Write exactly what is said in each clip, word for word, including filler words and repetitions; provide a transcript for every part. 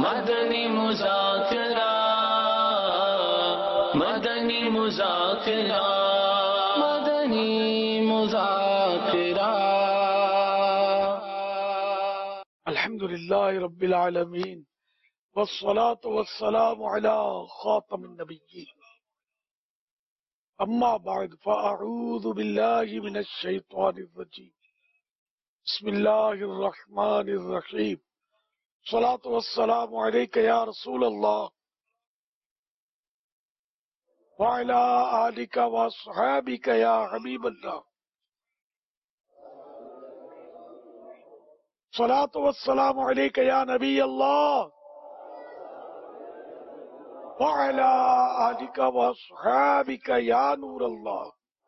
مدنی مذاکرہ مدنی مذاکرہ مدنی مذاکرہ. الحمد للہ رب العالمین والصلاة والسلام علی خاتم النبیین. اما بعد فاعوذ باللہ من الشیطان الرجیم. بسم اللہ الرحمن الرحیم. الصلاة والسلام علیک یا رسول اللہ وعلی آلک واصحابک یا حبیب اللہ. الصلاة والسلام علیک یا نبی اللہ وعلی آلک واصحابک یا نور اللہ.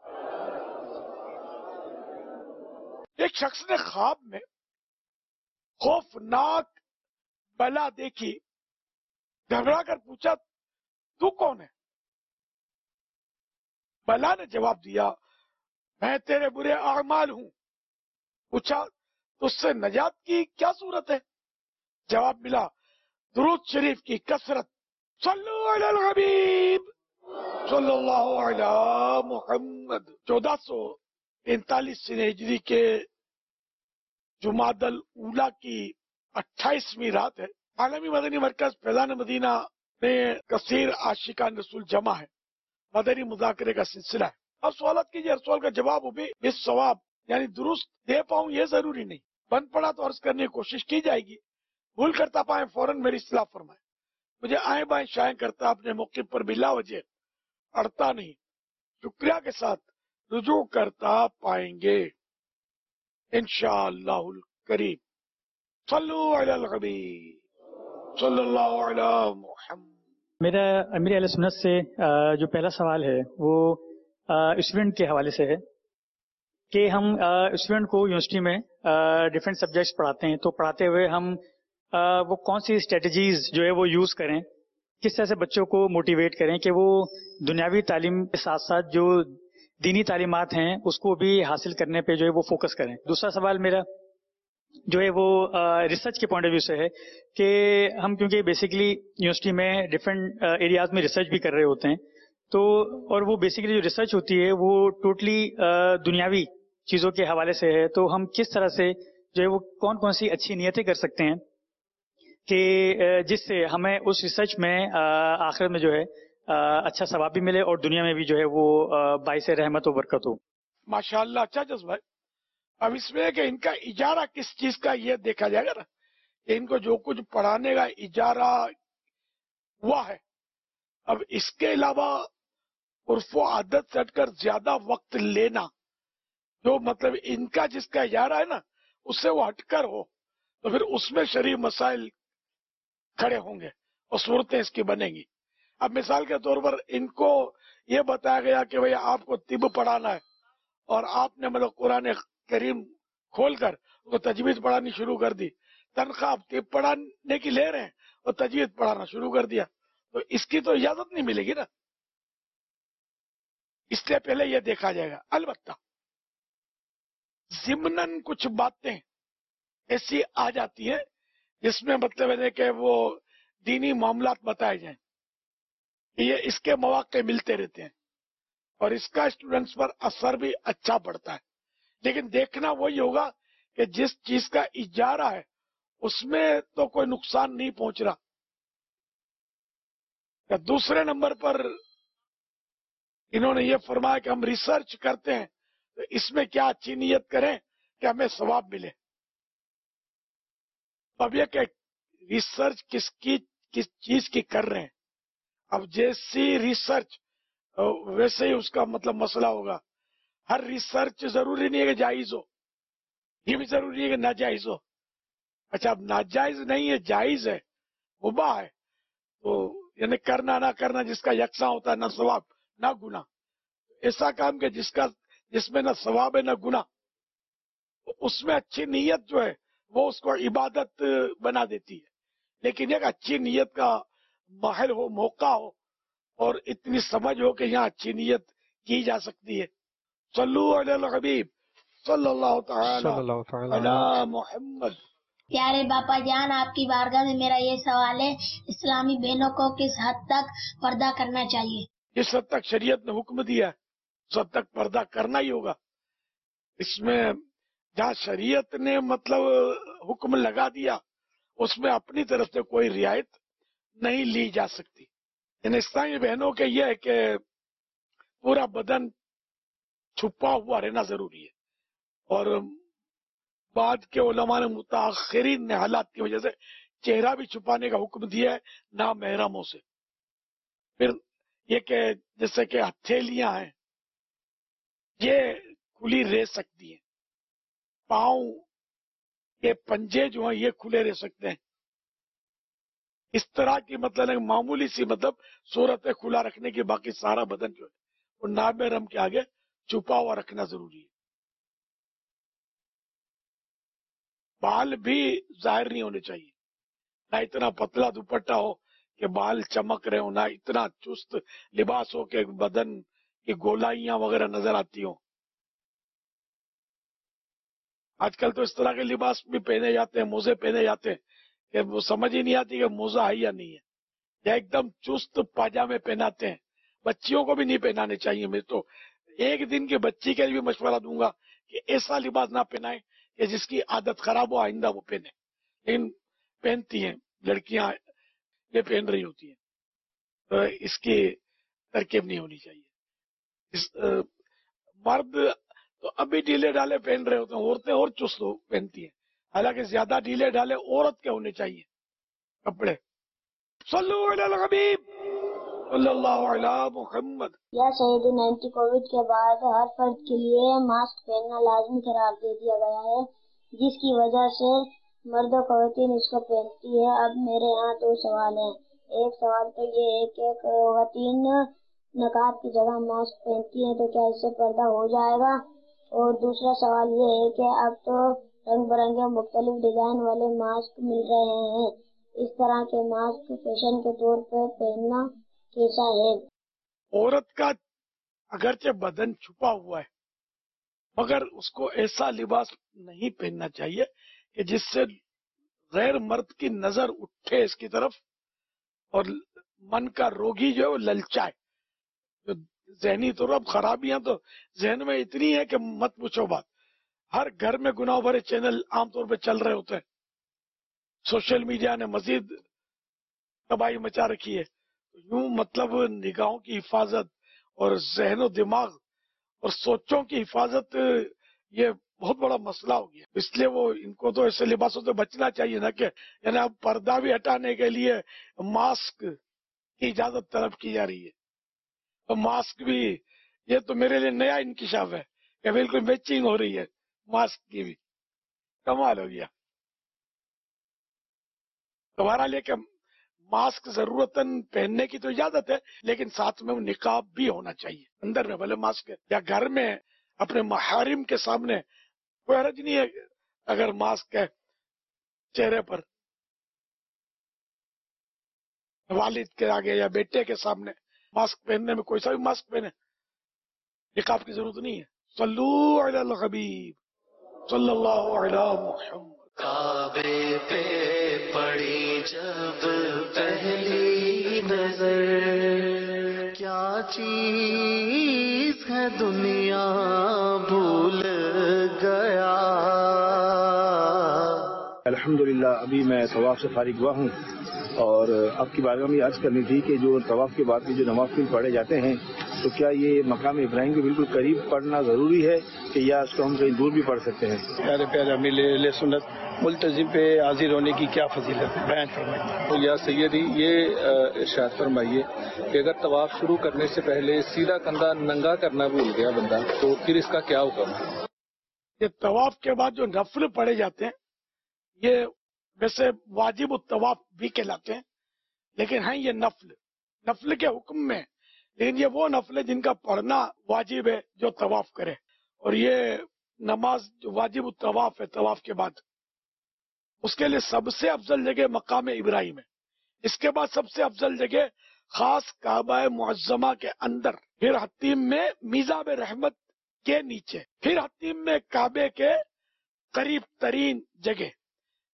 ایک شخص نے خواب میں خوفناک بلا دیکھی. گھبرا کر پوچھا تو کون ہے؟ بلا نے جواب دیا میں تیرے برے اعمال ہوں. پوچھا تو اس سے نجات کی کیا صورت ہے؟ جواب ملا درود شریف کی کثرت. صلو علی الحبیب صلی اللہ علی محمد. چودہ سو پینتالیس ہجری کے جمادی الاولیٰ کی اٹھائیسویں رات ہے. عالمی مدنی مرکز فیضان مدینہ میں کثیر عاشقان رسول جمع ہے. مدنی مذاکرے کا سلسلہ ہے. اب سوالات کیجیے، ہر سوال کا جواب ہو بھی اس ثواب یعنی درست دے پاؤں یہ ضروری نہیں. بن پڑا تو عرض کرنے کی کوشش کی جائے گی. بھول کرتا پائیں فوراً میری اصلاح فرمائیں. مجھے آئیں بائیں شائیں کرتا اپنے موقع پر بلا وجہ اڑتا نہیں. شکریہ کے ساتھ رجوع کرتا پائیں گے انشاءاللہ الکریم. صلو علی الحبیب صلی اللہ علی محمد. میرا امیر اہل سنت سے جو پہلا سوال ہے وہ اسٹوڈنٹ کے حوالے سے ہے کہ ہم اسٹوڈنٹ کو یونیورسٹی میں ڈفرینٹ سبجیکٹس پڑھاتے ہیں، تو پڑھاتے ہوئے ہم وہ کون سی اسٹریٹجیز جو ہے وہ یوز کریں، کس طرح سے بچوں کو موٹیویٹ کریں کہ وہ دنیاوی تعلیم کے ساتھ ساتھ جو دینی تعلیمات ہیں اس کو بھی حاصل کرنے پہ جو ہے وہ فوکس کریں. دوسرا سوال میرا جو ہے وہ ریسرچ کے پوائنٹ آف ویو سے ہے کہ ہم کیونکہ بیسیکلی یونیورسٹی میں ڈفرینٹ ایریاز میں ریسرچ بھی کر رہے ہوتے ہیں، تو اور وہ بیسیکلی جو ریسرچ ہوتی ہے وہ ٹوٹلی دنیاوی چیزوں کے حوالے سے ہے، تو ہم کس طرح سے جو ہے وہ کون کون سی اچھی نیتیں کر سکتے ہیں کہ جس سے ہمیں اس ریسرچ میں آخرت میں جو ہے اچھا ثواب بھی ملے اور دنیا میں بھی جو ہے وہ باعث رحمت و برکت ہو. ماشاءاللہ اچھا جذبہ ہے. اب اس میں کہ ان کا اجارہ کس چیز کا یہ دیکھا جائے گا نا کہ ان کو جو کچھ پڑھانے کا اجارہ ہوا ہے. اب اس کے علاوہ عرف و عادت سے ہٹ کر زیادہ وقت لینا جو مطلب ان کا جس کا اجارہ ہے نا اس سے وہ ہٹ کر ہو تو پھر اس میں شرعی مسائل کھڑے ہوں گے اور صورتیں اس کی بنیں گی. اب مثال کے طور پر ان کو یہ بتایا گیا کہ بھئی آپ کو طب پڑھانا ہے اور آپ نے مطلب قرآن کریم کھول کر وہ تجوید پڑھانی شروع کر دی. تنخواہ آپ طب پڑھانے کی لے رہے ہیں اور تجوید پڑھانا شروع کر دیا تو اس کی تو اجازت نہیں ملے گی نا. اس لیے پہلے یہ دیکھا جائے گا. البتہ ضمناً کچھ باتیں ایسی آ جاتی ہیں جس میں مطلب ہے کہ وہ دینی معاملات بتائے جائیں. یہ اس کے مواقع ملتے رہتے ہیں اور اس کا اسٹوڈنٹس پر اثر بھی اچھا پڑتا ہے. لیکن دیکھنا وہی ہوگا کہ جس چیز کا اجارہ ہے اس میں تو کوئی نقصان نہیں پہنچ رہا. دوسرے نمبر پر انہوں نے یہ فرمایا کہ ہم ریسرچ کرتے ہیں تو اس میں کیا اچھی نیت کریں کہ ہمیں ثواب ملے. اب یہ کہ ریسرچ کس کی کس چیز کی کر رہے ہیں. اب جیسی ریسرچ ویسے ہی اس کا مطلب مسئلہ ہوگا. ہر ریسرچ ضروری نہیں ہے کہ جائز ہو، یہ بھی ضروری ہے کہ ناجائز ہو. اچھا اب ناجائز نہیں ہے، جائز ہے، مباح ہے، تو یعنی کرنا نہ کرنا جس کا یکساں ہوتا ہے، نہ ثواب نہ گناہ. ایسا کام کہ جس کا جس میں نہ ثواب ہے نہ گناہ، اس میں اچھی نیت جو ہے وہ اس کو عبادت بنا دیتی ہے. لیکن ایک اچھی نیت کا محل ہو، موقع ہو اور اتنی سمجھ ہو کہ یہاں اچھی نیت کی جا سکتی ہے. صلو علی الحبیب صلی اللہ تعالی علی محمد. پیارے باپا جان، آپ کی بارگاہ میں میرا یہ سوال ہے، اسلامی بہنوں کو کس حد تک پردہ کرنا چاہیے؟ جس حد تک شریعت نے حکم دیا ہے اس حد تک پردہ کرنا ہی ہوگا. اس میں جہاں شریعت نے مطلب حکم لگا دیا اس میں اپنی طرف سے کوئی رعایت نہیں لی جا سکتی. ان اسلامی بہنوں کے یہ ہے کہ پورا بدن چھپا ہوا رہنا ضروری ہے، اور بعد کے علماء نے متاخرین نے حالات کی وجہ سے چہرہ بھی چھپانے کا حکم دیا ہے نامحرموں سے. پھر یہ کہ جیسے کہ ہتھیلیاں ہیں یہ کھلی رہ سکتی ہیں، پاؤں کے پنجے جو ہیں یہ کھلے رہ سکتے ہیں. اس طرح کی مطلب ایک معمولی سی مطلب صورت کھلا رکھنے کی، باقی سارا بدن جو ہے وہ نامحرم کے آگے چھپا ہوا رکھنا ضروری ہے. بال بھی ظاہر نہیں ہونے چاہیے، نہ اتنا پتلا دوپٹہ ہو کہ بال چمک رہے ہو، نہ اتنا چست لباس ہو کہ بدن کی گولائیاں وغیرہ نظر آتی ہوں. آج کل تو اس طرح کے لباس بھی پہنے جاتے ہیں، موزے پہنے جاتے ہیں کہ وہ سمجھ ہی نہیں آتی کہ موزہ ہے یا نہیں ہے، یا ایک دم چست پاجامے پہناتے ہیں. بچیوں کو بھی نہیں پہنانے چاہیے. میں تو ایک دن کی بچی کے لیے بھی مشورہ دوں گا کہ ایسا لباس نہ پہنائیں کہ جس کی عادت خراب ہو، آئندہ وہ پہنے. لیکن پہنتی ہیں لڑکیاں، یہ پہن رہی ہوتی ہیں، تو اس کی ترکیب نہیں ہونی چاہیے. اس مرد تو ابھی ڈھیلے ڈھالے پہن رہے ہوتے ہیں، عورتیں اور چست پہنتی ہیں. حالانکہ زیادہ ڈھیلے ڈھالے عورت کے ہونے چاہیے کپڑے. صلو علی الحبیب صلی اللہ علی محمد. یا شہید نائنٹی کووڈ کے بعد ہر فرد کے لیے ماسک پہننا لازمی قرار دے دیا گیا ہے، جس کی وجہ سے مرد و خواتین اس کو پہنتی ہے. اب میرے یہاں دو سوال ہیں. ایک سوال تو یہ ہے کہ خواتین نقاب کی جگہ ماسک پہنتی ہیں تو کیا اس سے پردہ ہو جائے گا؟ اور دوسرا سوال یہ ہے کہ اب تو رنگ برنگے مختلف ڈیزائن والے ماسک مل رہے ہیں، اس طرح کے ماسک فیشن کے طور پر پہننا کیسا ہے؟ عورت کا اگرچہ بدن چھپا ہوا ہے مگر اس کو ایسا لباس نہیں پہننا چاہیے کہ جس سے غیر مرد کی نظر اٹھے اس کی طرف، اور من کا روگی جو ہے وہ للچائے. ذہنی طور اب خرابیاں تو ذہن میں اتنی ہے کہ مت پوچھو بات. ہر گھر میں گناہ بھرے چینل عام طور پہ چل رہے ہوتے ہیں. سوشل میڈیا نے مزید تباہی مچا رکھی ہے. یوں مطلب نگاہوں کی حفاظت اور ذہن و دماغ اور سوچوں کی حفاظت یہ بہت بڑا مسئلہ ہو گیا. اس لیے وہ ان کو تو ایسے لباسوں سے بچنا چاہیے نا کہ یعنی اب پردہ بھی ہٹانے کے لیے ماسک کی اجازت طلب کی جا رہی ہے. تو ماسک بھی یہ تو میرے لیے نیا انکشاف ہے کہ بالکل میچنگ ہو رہی ہے ماسک کی بھی. کمال ہو گیا. تمہارا لے کہ ماسک ضرورتاً پہننے کی تو اجازت ہے، لیکن ساتھ میں وہ نقاب بھی ہونا چاہیے. اندر میں بھلے ماسک ہے، یا گھر میں اپنے محارم کے سامنے کوئی حرج نہیں ہے اگر ماسک ہے چہرے پر. والد کے آگے یا بیٹے کے سامنے ماسک پہننے میں کوئی سا بھی ماسک پہنے، نقاب کی ضرورت نہیں ہے. صلو علی الحبیب صلی اللہ علی محمد. کعبے پہ پڑی جب پہلی نظر، کیا چیز ہے دنیا بھول گیا. الحمدللہ ابھی میں طواف سے فارغ ہوا ہوں، اور آپ کی بارگاہ میں عرض کرنی تھی کہ جو طواف کے بعد جو نوافل پڑھے جاتے ہیں تو کیا یہ مقام ابراہیم کے بالکل قریب پڑھنا ضروری ہے کہ یا اس کو ہم کہیں دور بھی پڑھ سکتے ہیں؟ پیارے پیارے امیر اہل سنت ملتزم پہ حاضر ہونے کی کیا فضیلت ہے، بیان فرمائیے. یا سیدی یہ ارشاد فرمائیے کہ اگر طواف شروع کرنے سے پہلے سیدھا کندھا ننگا کرنا بھول گیا بندہ تو پھر اس کا کیا حکم ہے؟ یہ طواف کے بعد جو نفل پڑھے جاتے ہیں یہ ویسے واجب الطواف بھی کہلاتے ہیں، لیکن ہیں یہ نفل نفل کے حکم میں. لیکن یہ وہ نفل ہے جن کا پڑھنا واجب ہے جو طواف کرے، اور یہ نماز جو واجب الطواف ہے طواف کے بعد، اس کے لیے سب سے افضل جگہ مقام ابراہیم ہے. اس کے بعد سب سے افضل جگہ خاص کعبہ معظمہ کے اندر، پھر حتیم میں میزاب رحمت کے نیچے، پھر حتیم میں کعبے کے قریب ترین جگہ.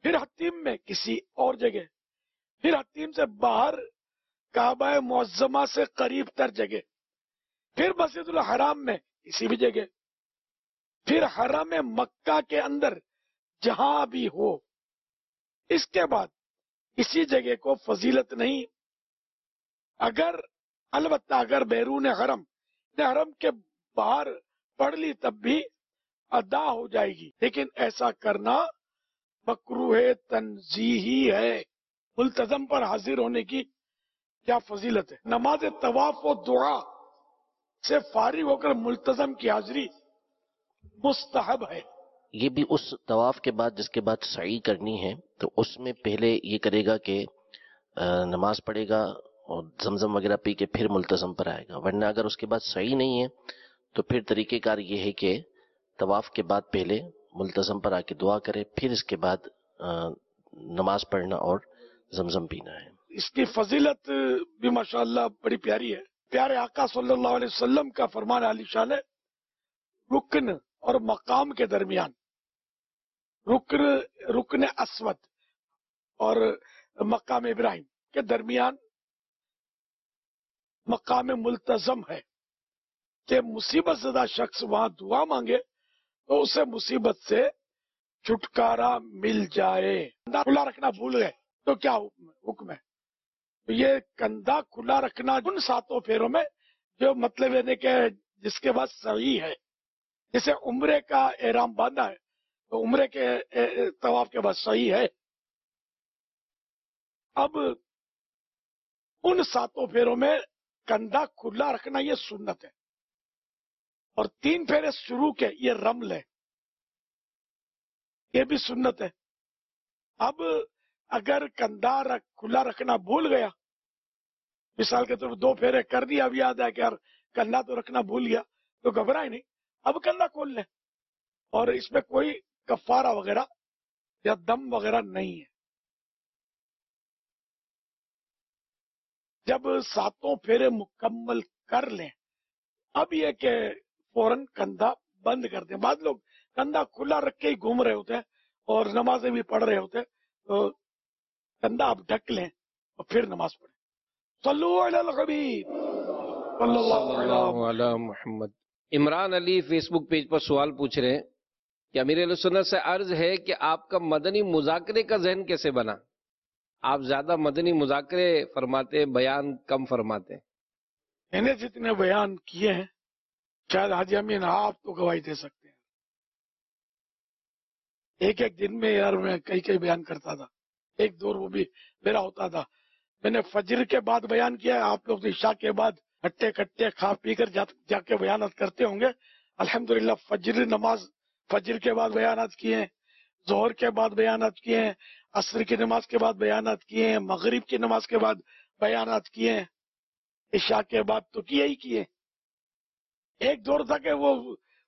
پھر حتیم میں کسی اور جگہ، پھر حتیم سے باہر کعبہ معظمہ سے قریب تر جگہ، پھر مسجد الحرام میں کسی بھی جگہ، پھر حرم مکہ کے اندر جہاں بھی ہو۔ اس کے بعد کسی جگہ کو فضیلت نہیں، اگر البتہ اگر بیرون حرم حرم کے باہر پڑھ لی تب بھی ادا ہو جائے گی، لیکن ایسا کرنا مکروہ تنزیہی ہے۔ ملتزم پر حاضر ہونے کی کیا فضیلت ہے؟ نماز طواف و دعا سے فارغ ہو کر ملتزم کی حاضری مستحب ہے۔ یہ بھی اس طواف کے بعد جس کے بعد سعی کرنی ہے تو اس میں پہلے یہ کرے گا کہ نماز پڑھے گا اور زمزم وغیرہ پی کے پھر ملتزم پر آئے گا، ورنہ اگر اس کے بعد سعی نہیں ہے تو پھر طریقہ کار یہ ہے کہ طواف کے بعد پہلے ملتزم پر آ کے دعا کرے، پھر اس کے بعد نماز پڑھنا اور زمزم پینا ہے۔ اس کی فضیلت بھی ماشاءاللہ بڑی پیاری ہے۔ پیارے آقا صلی اللہ علیہ وسلم کا فرمان علی شان ہے، رکن اور مقام کے درمیان، رکن رکن اسود اور مقام ابراہیم کے درمیان مقام ملتزم ہے کہ مصیبت زدہ شخص وہاں دعا مانگے تو اسے مصیبت سے چھٹکارا مل جائے۔ کندھا کھلا رکھنا بھول گئے تو کیا حکم ہے؟ تو یہ کندھا کھلا رکھنا ان ساتوں پھیروں میں جو مطلب یہ کہ جس کے بعد صحیح ہے، جسے عمرے کا احرام باندھا ہے تو عمرے کے طواف کے بعد صحیح ہے۔ اب ان ساتوں پھیروں میں کندھا کھلا رکھنا یہ سنت ہے، اور تین پھیرے شروع کے یہ رمل ہے، یہ بھی سنت ہے۔ اب اگر کندھا رکھ کھلا رکھنا بھول گیا، مثال کے طور پر دو پھیرے کر دیا، اب یاد ہے کہ یار کندھا تو رکھنا بھول گیا، تو گھبرائے نہیں، اب کندھا کھول لیں، اور اس میں کوئی کفارہ وغیرہ یا دم وغیرہ نہیں ہے۔ جب ساتوں پھیرے مکمل کر لیں اب یہ کہ فوراً کندھا بند کر دیں۔ بعض لوگ کندھا کھلا رکھ کے ہی گھوم رہے ہوتے ہیں اور نمازیں بھی پڑھ رہے ہوتے ہیں، تو کندھا آپ ڈھک لیں اور پھر نماز پڑھیں۔ صلو علی الحبیب صلی اللہ علی محمد۔ Imran Ali Facebook page پر سوال پوچھ رہے ہیں کہ امیر اہل سنت سے عرض ہے کہ آپ کا مدنی مذاکرے کا ذہن کیسے بنا؟ آپ زیادہ مدنی مذاکرے فرماتے، بیان کم فرماتے۔ میں نے جتنے بیان کیے ہیں شاید حاجی امین آپ تو گواہی دے سکتے ہیں، ایک ایک دن میں یار میں کئی کئی بیان کرتا تھا، ایک دور وہ بھی میرا ہوتا تھا۔ میں نے فجر کے بعد بیان کیا ہے، آپ لوگ عشاء کے بعد ہٹے کٹے کھا پی کر جا, جا کے بیانات کرتے ہوں گے۔ الحمدللہ فجر نماز فجر کے بعد بیانات کیے ہیں، ظہر کے بعد بیانات کیے ہیں، عصر کی نماز کے بعد بیانات کیے ہیں، مغرب کی نماز کے بعد بیانات کیے ہیں، عشاء کے بعد تو کیے ہی کیے۔ ایک دور تھا کہ وہ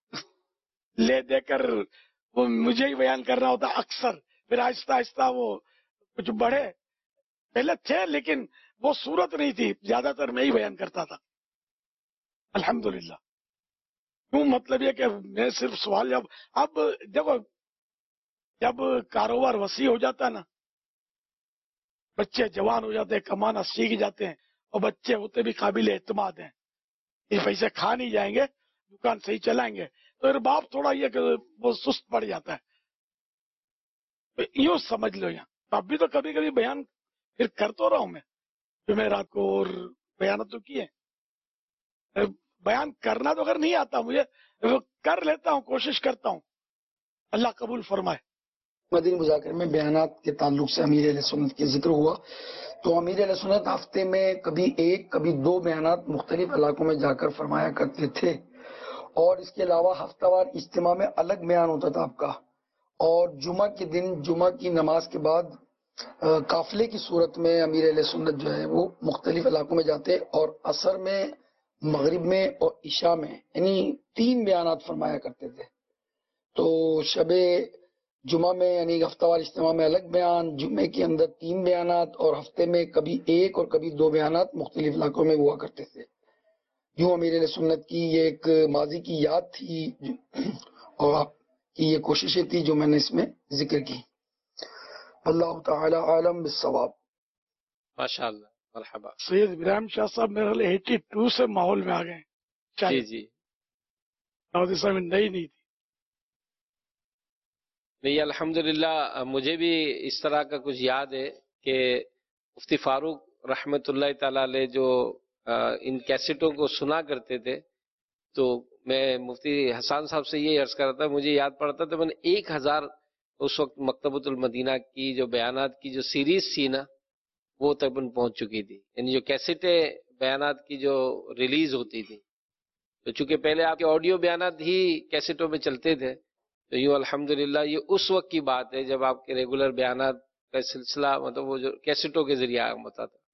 لے دے کر وہ مجھے ہی بیان کرنا ہوتا اکثر، پھر آہستہ آہستہ وہ کچھ بڑھے، پہلے تھے لیکن وہ صورت نہیں تھی، زیادہ تر میں ہی بیان کرتا تھا الحمدللہ۔ کیوں؟ مطلب یہ کہ میں صرف سوال جب اب دیکھو جب کاروبار وسیع ہو جاتا نا، بچے جوان ہو جاتے ہیں، کمانا سیکھ جاتے ہیں، اور بچے ہوتے بھی قابل اعتماد ہیں، یہ پیسے کھا نہیں جائیں گے، دکان صحیح چلائیں گے، تو پھر باپ تھوڑا یہ کہ وہ سست پڑ جاتا ہے، یوں سمجھ لو۔ یہاں اب بھی تو کبھی کبھی بیان پھر کر تو رہا ہوں میں، جمعرات کو اور بیانات تو کیے، بیان کرنا تو اگر نہیں آتا مجھے، کر لیتا ہوں، کوشش کرتا ہوں، اللہ قبول فرمائے۔ مدنی مذاکرے میں بیانات کے تعلق سے امیر اہل سنت کے ذکر ہوا، تو امیر اہل سنت ہفتے میں کبھی ایک کبھی دو بیانات مختلف علاقوں میں جا کر فرمایا کرتے تھے، اور اس کے علاوہ ہفتہ وار اجتماع میں الگ بیان ہوتا تھا آپ کا، اور جمعہ کے دن جمعہ کی نماز کے بعد قافلے کی صورت میں امیر اہل سنت جو ہے وہ مختلف علاقوں میں جاتے، اور عصر میں، مغرب میں اور عشاء میں، یعنی تین بیانات فرمایا کرتے تھے۔ تو شب جمعہ میں یعنی ہفتہ وار اجتماع میں الگ بیان، جمعے کے اندر تین بیانات، اور ہفتے میں کبھی ایک اور کبھی دو بیانات مختلف علاقوں میں ہوا کرتے تھے۔ یوں امیر اہل سنت کی یہ ایک ماضی کی یاد تھی، اور آپ کی یہ کوششیں تھی جو میں نے اس میں ذکر کی۔ اللہ تعالی عالم بالصواب. ماشاء اللہ. مرحبا. سید ابراہیم شاہ صاحب میرے خیال ایٹی ٹو سے ماحول میں آ گئے. جی جی. دعوت اسلامی نئی نہیں تھی. نہیں الحمدللہ مجھے بھی اس طرح کا کچھ یاد ہے کہ مفتی فاروق رحمۃ اللہ تعالی علیہ جو ان کیسٹوں کو سنا کرتے تھے، تو میں مفتی حسان صاحب سے یہ عرض کر رہا تھا، مجھے یاد پڑتا تھا میں نے ایک ہزار اس وقت مکتبۃ المدینہ کی جو بیانات کی جو سیریز تھی نا وہ تقریباً پہنچ چکی تھی. یعنی جو کیسٹیں بیانات کی جو ریلیز ہوتی تھی، تو چونکہ پہلے آپ کے آڈیو بیانات ہی کیسٹوں میں چلتے تھے، تو یوں الحمدللہ یہ اس وقت کی بات ہے جب آپ کے ریگولر بیانات کا سلسلہ مطلب وہ جو کیسٹوں کے ذریعے عام ہوتا تھا.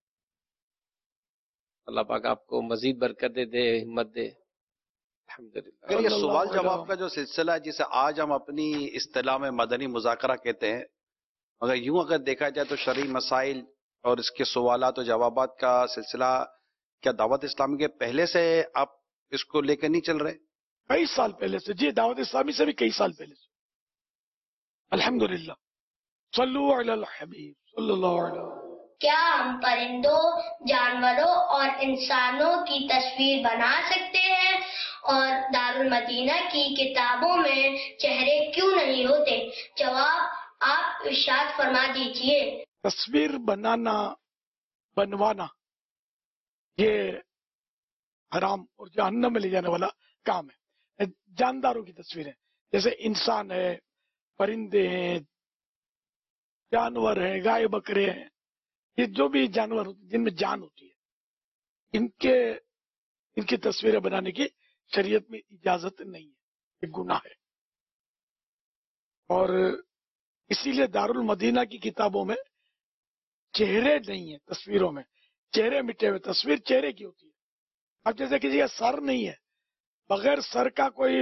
اللہ پاک آپ کو مزید برکت دے، ہمت دے. الحمدللہ. اگر یہ سوال جواب کا جو سلسلہ ہے جسے آج ہم اپنی اصطلاح میں مدنی مذاکرہ کہتے ہیں، مگر یوں اگر دیکھا جائے تو شرعی مسائل اور اس کے سوالات و جوابات کا سلسلہ کیا دعوت اسلامی کے پہلے سے آپ اس کو لے کر نہیں چل رہے؟ کئی سال پہلے سے. جی دعوت اسلامی سے بھی کئی سال پہلے سے الحمدللہ. صلو علی الحبیب صلی اللہ علیہ وسلم. کیا ہم پرندوں، جانوروں اور انسانوں کی تصویر بنا سکتے ہیں؟ اور دارالمدینہ کی کتابوں میں چہرے کیوں نہیں ہوتے؟ جواب آپ ارشاد فرما دیجئے. تصویر بنانا، بنوانا یہ حرام اور جہنم میں لے جانے والا کام ہے. جانداروں کی تصویریں جیسے انسان ہے، پرندے ہیں، جانور ہیں، گائے بکرے ہیں، یہ جو بھی جانور ہوتے جن میں جان ہوتی ہے، ان کے ان کی تصویریں بنانے کی شریعت میں اجازت نہیں ہے، یہ گناہ ہے. اور اسی لیے دارالمدینہ کی کتابوں میں چہرے نہیں ہیں. تصویروں میں چہرے مٹے ہوئے، تصویر چہرے کی ہوتی ہے. اب جیسے کسی کا سر نہیں ہے، بغیر سر کا کوئی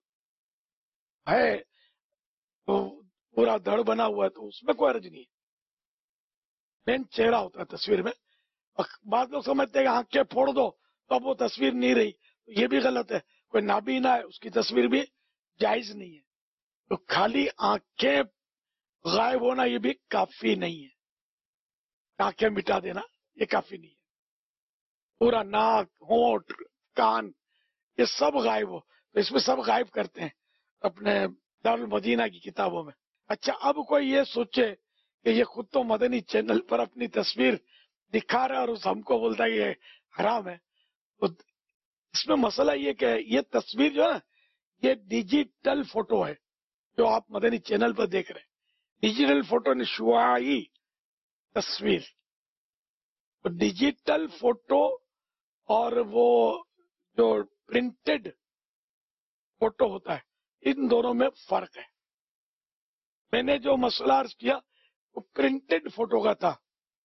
ہے تو پورا دھڑ بنا ہوا ہے تو اس میں کوئی حرج نہیں ہے. مین چہرہ ہوتا ہے تصویر میں. بعض لوگ سمجھتے ہیں کہ آنکھیں پھوڑ دو تو اب وہ تصویر نہیں رہی، یہ بھی غلط ہے. کوئی نابینا ہے اس کی تصویر بھی جائز نہیں ہے. تو خالی آنکھیں غائب ہونا یہ بھی کافی نہیں ہے. آنکھیں مٹا دینا یہ کافی نہیں ہے. پورا ناک، ہونٹ، کان یہ سب غائب ہو تو اس میں سب غائب کرتے ہیں اپنے دارالمدینہ کی کتابوں میں. اچھا اب کوئی یہ سوچے کہ یہ خود تو مدنی چینل پر اپنی تصویر دکھا رہا ہے اور اس ہم کو بولتا ہے کہ یہ حرام ہے، تو اس میں مسئلہ یہ کہ یہ تصویر جو ہے نا یہ ڈیجیٹل فوٹو ہے جو آپ مدنی چینل پر دیکھ رہے ہیں. ڈیجیٹل فوٹو نے شعاعی تصویر، تو ڈیجیٹل فوٹو اور وہ جو پرنٹڈ فوٹو ہوتا ہے ان دونوں میں فرق ہے. میں نے جو مسئلہ عرض کیا وہ پرنٹڈ فوٹو کا تھا.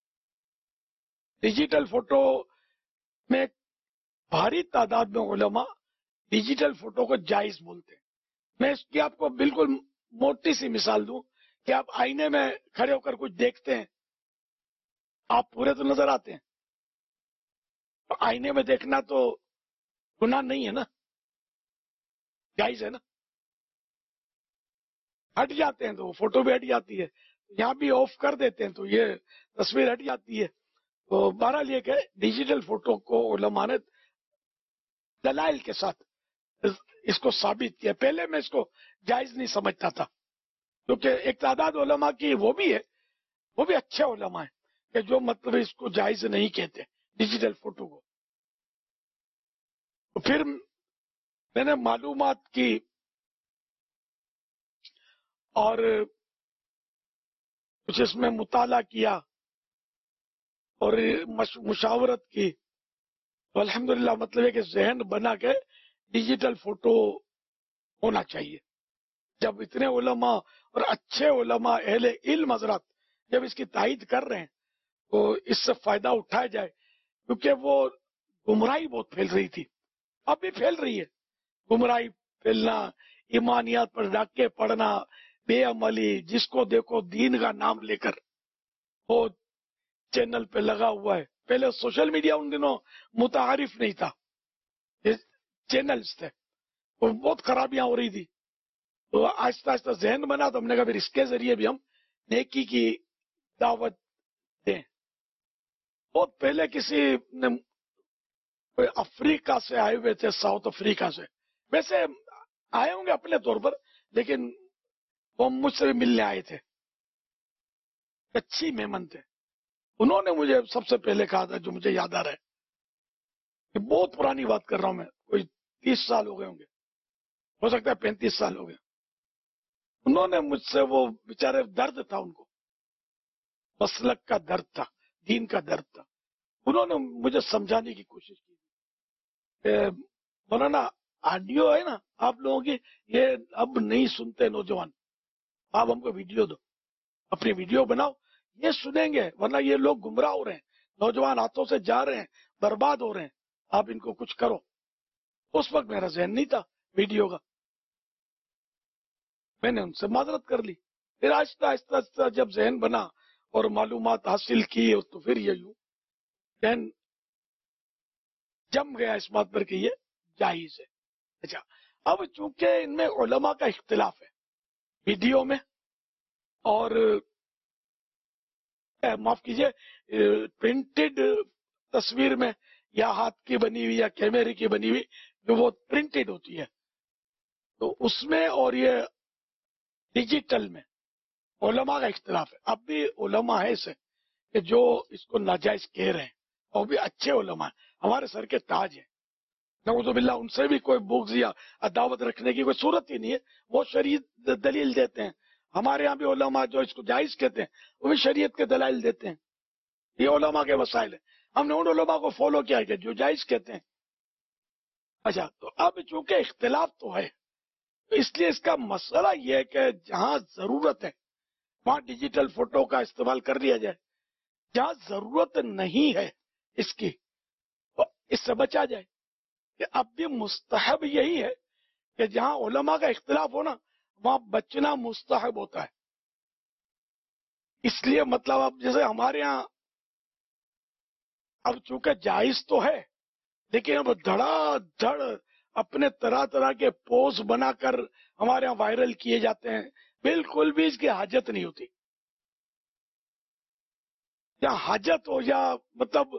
ڈیجیٹل فوٹو میں بھاری تعداد میں علماء ڈیجیٹل فوٹو کو جائز بولتے ہیں. میں اس کی آپ کو بالکل موٹی سی مثال دوں کہ آپ آئینے میں کھڑے ہو کر کچھ دیکھتے ہیں، آپ پورے تو نظر آتے ہیں، تو آئینے میں دیکھنا تو گناہ نہیں ہے نا، جائز ہے نا. ہٹ جاتے ہیں تو فوٹو بھی ہٹ جاتی ہے، یہاں بھی آف کر دیتے ہیں تو یہ تصویر ہٹ جاتی ہے. تو بہرحال یہ کہ ڈیجیٹل فوٹو کو علماء نے دلائل کے ساتھ اس کو ثابت کیا. پہلے میں اس کو جائز نہیں سمجھتا تھا کیونکہ ایک تعداد علماء کی وہ بھی ہے، وہ بھی اچھے علماء ہیں کہ جو مطلب اس کو جائز نہیں کہتے ڈیجیٹل فوٹو کو. تو پھر میں نے معلومات کی اور کچھ اس میں مطالعہ کیا اور مشاورت کی، تو الحمدللہ مطلب ہے کہ ذہن بنا کے ڈیجیٹل فوٹو ہونا چاہیے. جب اتنے علماء اور اچھے علماء اہل علم حضرات جب اس کی تائید کر رہے ہیں تو اس سے فائدہ اٹھایا جائے، کیونکہ وہ گمراہی بہت پھیل رہی تھی، اب بھی پھیل رہی ہے. گمراہی پھیلنا، ایمانیات پر ڈاکے پڑنا، بے عملی، جس کو دیکھو دین کا نام لے کر وہ چینل پہ لگا ہوا ہے. پہلے سوشل میڈیا ان دنوں متعارف نہیں تھا، یہ چینلز تھے، وہ بہت خرابیاں ہو رہی تھی. تو آہستہ آہستہ ذہن بنا تو ہم نے کہا پھر اس کے ذریعے بھی ہم نیکی کی دعوت دیں. بہت پہلے کسی نے افریقہ سے آئے ہوئے تھے, ساؤتھ افریقہ سے, ویسے آئے ہوں گے اپنے طور پر, لیکن وہ مجھ سے بھی ملنے آئے تھے, اچھی مہمان تھے. انہوں نے مجھے سب سے پہلے کہا تھا, جو مجھے یاد آ رہا ہے, کہ بہت پرانی بات کر رہا ہوں میں, کوئی تیس سال ہو گئے ہوں گے, ہو سکتا ہے پینتیس سال ہو گئے. انہوں نے مجھ سے, وہ بیچارے درد تھا ان کو, مسلک کا درد تھا, دین کا درد تھا. انہوں نے مجھے سمجھانے کی کوشش کی کہ مولانا آڈیو ہے نا آپ لوگوں کی, یہ اب نہیں سنتے نوجوان, آپ ہم کو ویڈیو دو, اپنی ویڈیو بناؤ, یہ سنیں گے, ورنہ یہ لوگ گمراہ ہو رہے ہیں, نوجوان ہاتھوں سے جا رہے ہیں, برباد ہو رہے ہیں, آپ ان کو کچھ کرو. اس وقت میرا ذہن نہیں تھا ویڈیو کا, میں نے ان سے معذرت کر لی. پھر آہستہ آہستہ آہستہ جب ذہن بنا اور معلومات حاصل کی, تو پھر یہ یوں ذہن جم گیا اس بات پر کہ یہ جائز ہے. اچھا, اب چونکہ ان میں علماء کا اختلاف ہے ویڈیو میں, اور معاف کیجئے پرنٹڈ تصویر میں, یا ہاتھ کی بنی ہوئی یا کیمرے کی بنی ہوئی جو وہ پرنٹڈ ہوتی ہے, تو اس میں اور یہ ڈیجیٹل میں علماء کا اختلاف ہے. اب بھی علماء ہیں ایسے کہ جو اس کو ناجائز کہہ رہے ہیں, اور بھی اچھے علماء ہیں, ہمارے سر کے تاج ہیں, نعوذ باللہ ان سے بھی کوئی بغض یا عداوت رکھنے کی کوئی صورت ہی نہیں ہے. وہ شریعت دلیل دیتے ہیں. ہمارے ہاں بھی علماء جو اس کو جائز کہتے ہیں وہ بھی شریعت کے دلائل دیتے ہیں. یہ علماء کے وسائل ہیں, ہم نے ان علماء کو فالو کیا کہ جو جائز کہتے ہیں. اچھا, تو اب چونکہ اختلاف تو ہے, تو اس لیے اس کا مسئلہ یہ ہے کہ جہاں ضرورت ہے وہاں ڈیجیٹل فوٹو کا استعمال کر لیا جائے, جہاں ضرورت نہیں ہے اس کی تو اس سے بچا جائے. کہ اب بھی مستحب یہی ہے کہ جہاں علماء کا اختلاف ہو نا وہاں بچنا مستحب ہوتا ہے. اس لیے مطلب اب جیسے ہمارے ہاں اب چونکہ جائز تو ہے, لیکن اب دھڑا دھڑ اپنے طرح طرح کے پوز بنا کر ہمارے ہاں وائرل کیے جاتے ہیں, بالکل بھی اس کی حاجت نہیں ہوتی. یا حاجت ہو یا مطلب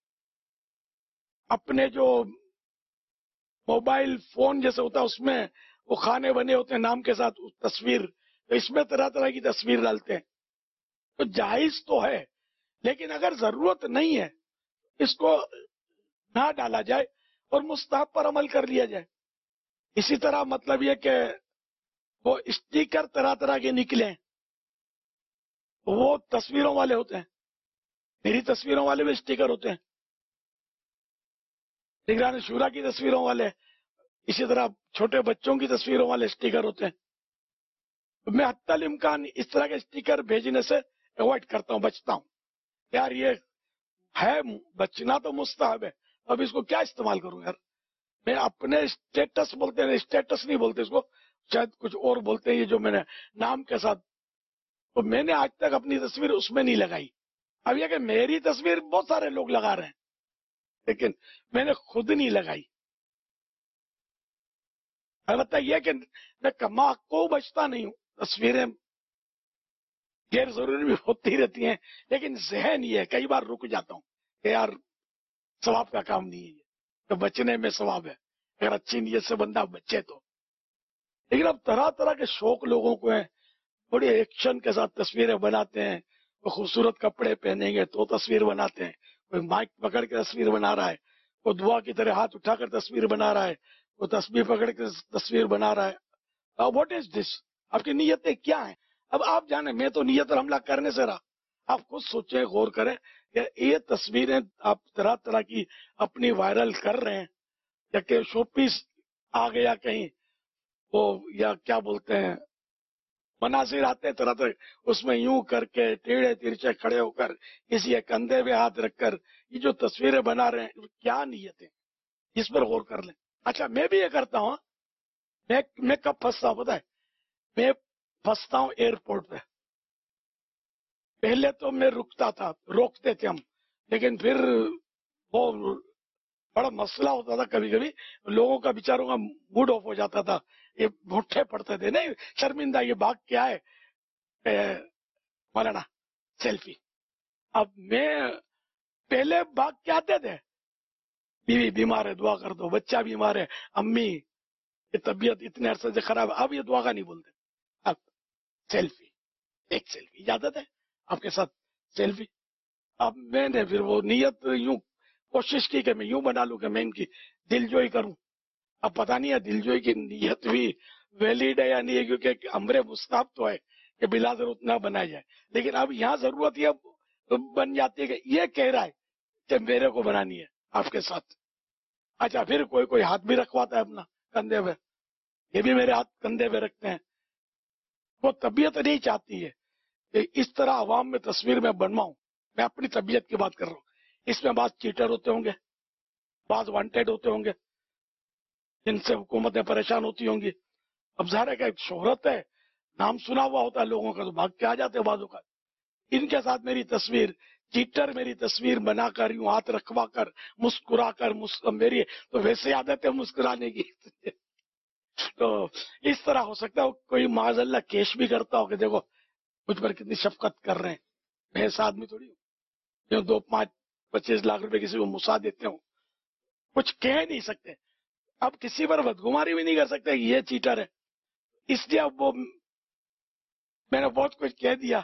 اپنے جو موبائل فون جیسے ہوتا ہے اس میں وہ کھانے بنے ہوتے ہیں نام کے ساتھ تصویر, تو اس میں طرح طرح کی تصویر ڈالتے ہیں. تو جائز تو ہے, لیکن اگر ضرورت نہیں ہے اس کو نہ ڈالا جائے اور مستحب پر عمل کر لیا جائے. اسی طرح مطلب یہ کہ وہ اسٹیکر طرح طرح کے نکلے, وہ تصویروں والے ہوتے ہیں, میری تصویروں والے بھی اسٹیکر ہوتے ہیں, نگران شورا کی تصویروں والے, اسی طرح چھوٹے بچوں کی تصویروں والے اسٹیکر ہوتے ہیں. میں حتی الامکان اس طرح کے اسٹیکر بھیجنے سے اوائڈ کرتا ہوں, بچتا ہوں. یار یہ ہے, بچنا تو مستحب ہے, اب اس کو کیا استعمال کروں یار. میں اپنے اسٹیٹس بولتے ہیں, اسٹیٹس نہیں بولتے اس کو, شاید کچھ اور بولتے ہیں, یہ جو میں نے نام کے ساتھ, تو میں نے آج تک اپنی تصویر اس میں نہیں لگائی. اب یہ کہ میری تصویر بہت سارے لوگ لگا رہے ہیں, لیکن میں نے خود نہیں لگائی. البتہ یہ کہ میں کما کو بچتا نہیں ہوں, تصویریں غیر ضروری بھی ہوتی رہتی ہیں, لیکن ذہن یہ ہے کئی بار رک جاتا ہوں کہ یار ثواب کا کام نہیں ہے یہ, تو بچنے میں ثواب ہے اگر اچھی نیت سے بندہ بچے تو. لیکن اب طرح طرح کے شوق لوگوں کو ہیں, بڑے ایکشن کے ساتھ تصویریں بناتے ہیں, وہ خوبصورت کپڑے پہنیں گے تو تصویر بناتے ہیں, کوئی مائک پکڑ کے تصویر بنا رہا ہے, کوئی دعا کی طرح ہاتھ اٹھا کر تصویر بنا رہا ہے, کوئی تسبیح پکڑ کے تصویر بنا رہا ہے. What is this? آپ کی نیتیں کیا ہیں؟ اب آپ جانیں, میں تو نیت اور حملہ کرنے سے رہا. آپ خود سوچیں, غور کریں کہ یہ تصویریں آپ طرح طرح کی اپنی وائرل کر رہے ہیں, یا کہ شو پیس آ گیا کہیں, وہ یا کیا بولتے ہیں مناظر آتے ہیں طرح طرح, اس میں یوں کر کے ٹیڑھے ترچے کھڑے ہو کر کسی ایک کندھے پہ ہاتھ رکھ کر یہ جو تصویریں بنا رہے ہیں, کیا نیتیں, اس پر غور کر لیں. اچھا, میں بھی یہ کرتا ہوں, میں میں کب پھنستا ہوں پتہ ہے, میں پھنستا ہوں ایئرپورٹ پہ. پہلے تو میں رکتا تھا, روکتے تھے ہم, لیکن پھر وہ بڑا مسئلہ ہوتا تھا, کبھی کبھی لوگوں کا بیچاروں کا موڈ آف ہو جاتا تھا, یہ بھٹے پڑتے تھے, نہیں شرمندہ یہ بات کیا ہے مولانا, सेल्फी। अब मैं पहले भाग के आते थे, बीवी बीमार है दुआ कर दो, बच्चा बीमार है, अम्मी ये तबीयत इतने अरसे से खराब है, अब ये दुआ का नहीं बोलते, अब सेल्फी, एक सेल्फी। इजाजत है आपके साथ सेल्फी। अब मैंने फिर वो नियत यूं कोशिश की कि मैं यूं बना लूं कि मैं इनकी दिलजोई करूं। अब पता नहीं है दिलजोई की नियत भी वैलिड है या नहीं है, क्योंकि अमरे मुस्ताब तो है कि बिला जरूरत ना बनाया जाए, लेकिन अब यहाँ जरूरत यह बन जाती है कि ये कह रहा है कि मेरे को बनानी है आपके साथ। अच्छा, फिर कोई कोई हाथ भी रखवाता है अपना कंधे पे, ये भी मेरे हाथ कंधे पे रखते हैं। वो तबीयत नहीं चाहती है कि इस तरह आवाम में तस्वीर में बनवाऊं। मैं अपनी तबीयत की बात कर रहा हूँ। इसमें बात चीटर होते होंगे, बात वांटेड होते होंगे, जिनसे हुकूमतें परेशान होती होंगी। अब ज़ाहिर है कि शोहरत है, नाम सुना हुआ होता है लोगों का, तो भाग के आ जाते हैं बाजू का। इनके साथ मेरी तस्वीर, चीटर मेरी तस्वीर बनाकर यूं हाथ रखवा कर मुस्कुरा कर मेरी तो वैसे आदत है मुस्कुराने की तो इस तरह हो सकता है कोई माजल्ला केश भी करता हो कि देखो मुझ पर कितनी शफकत कर रहे हैं, मैं ऐसा आदमी थोड़ी हूँ दो पांच पच्चीस लाख रुपए किसी को मुसा देते हो, कुछ कह नहीं सकते। अब किसी पर बदगुमारी भी नहीं कर सकते ये चीटर है, इसलिए अब वो मैंने बहुत कुछ कह दिया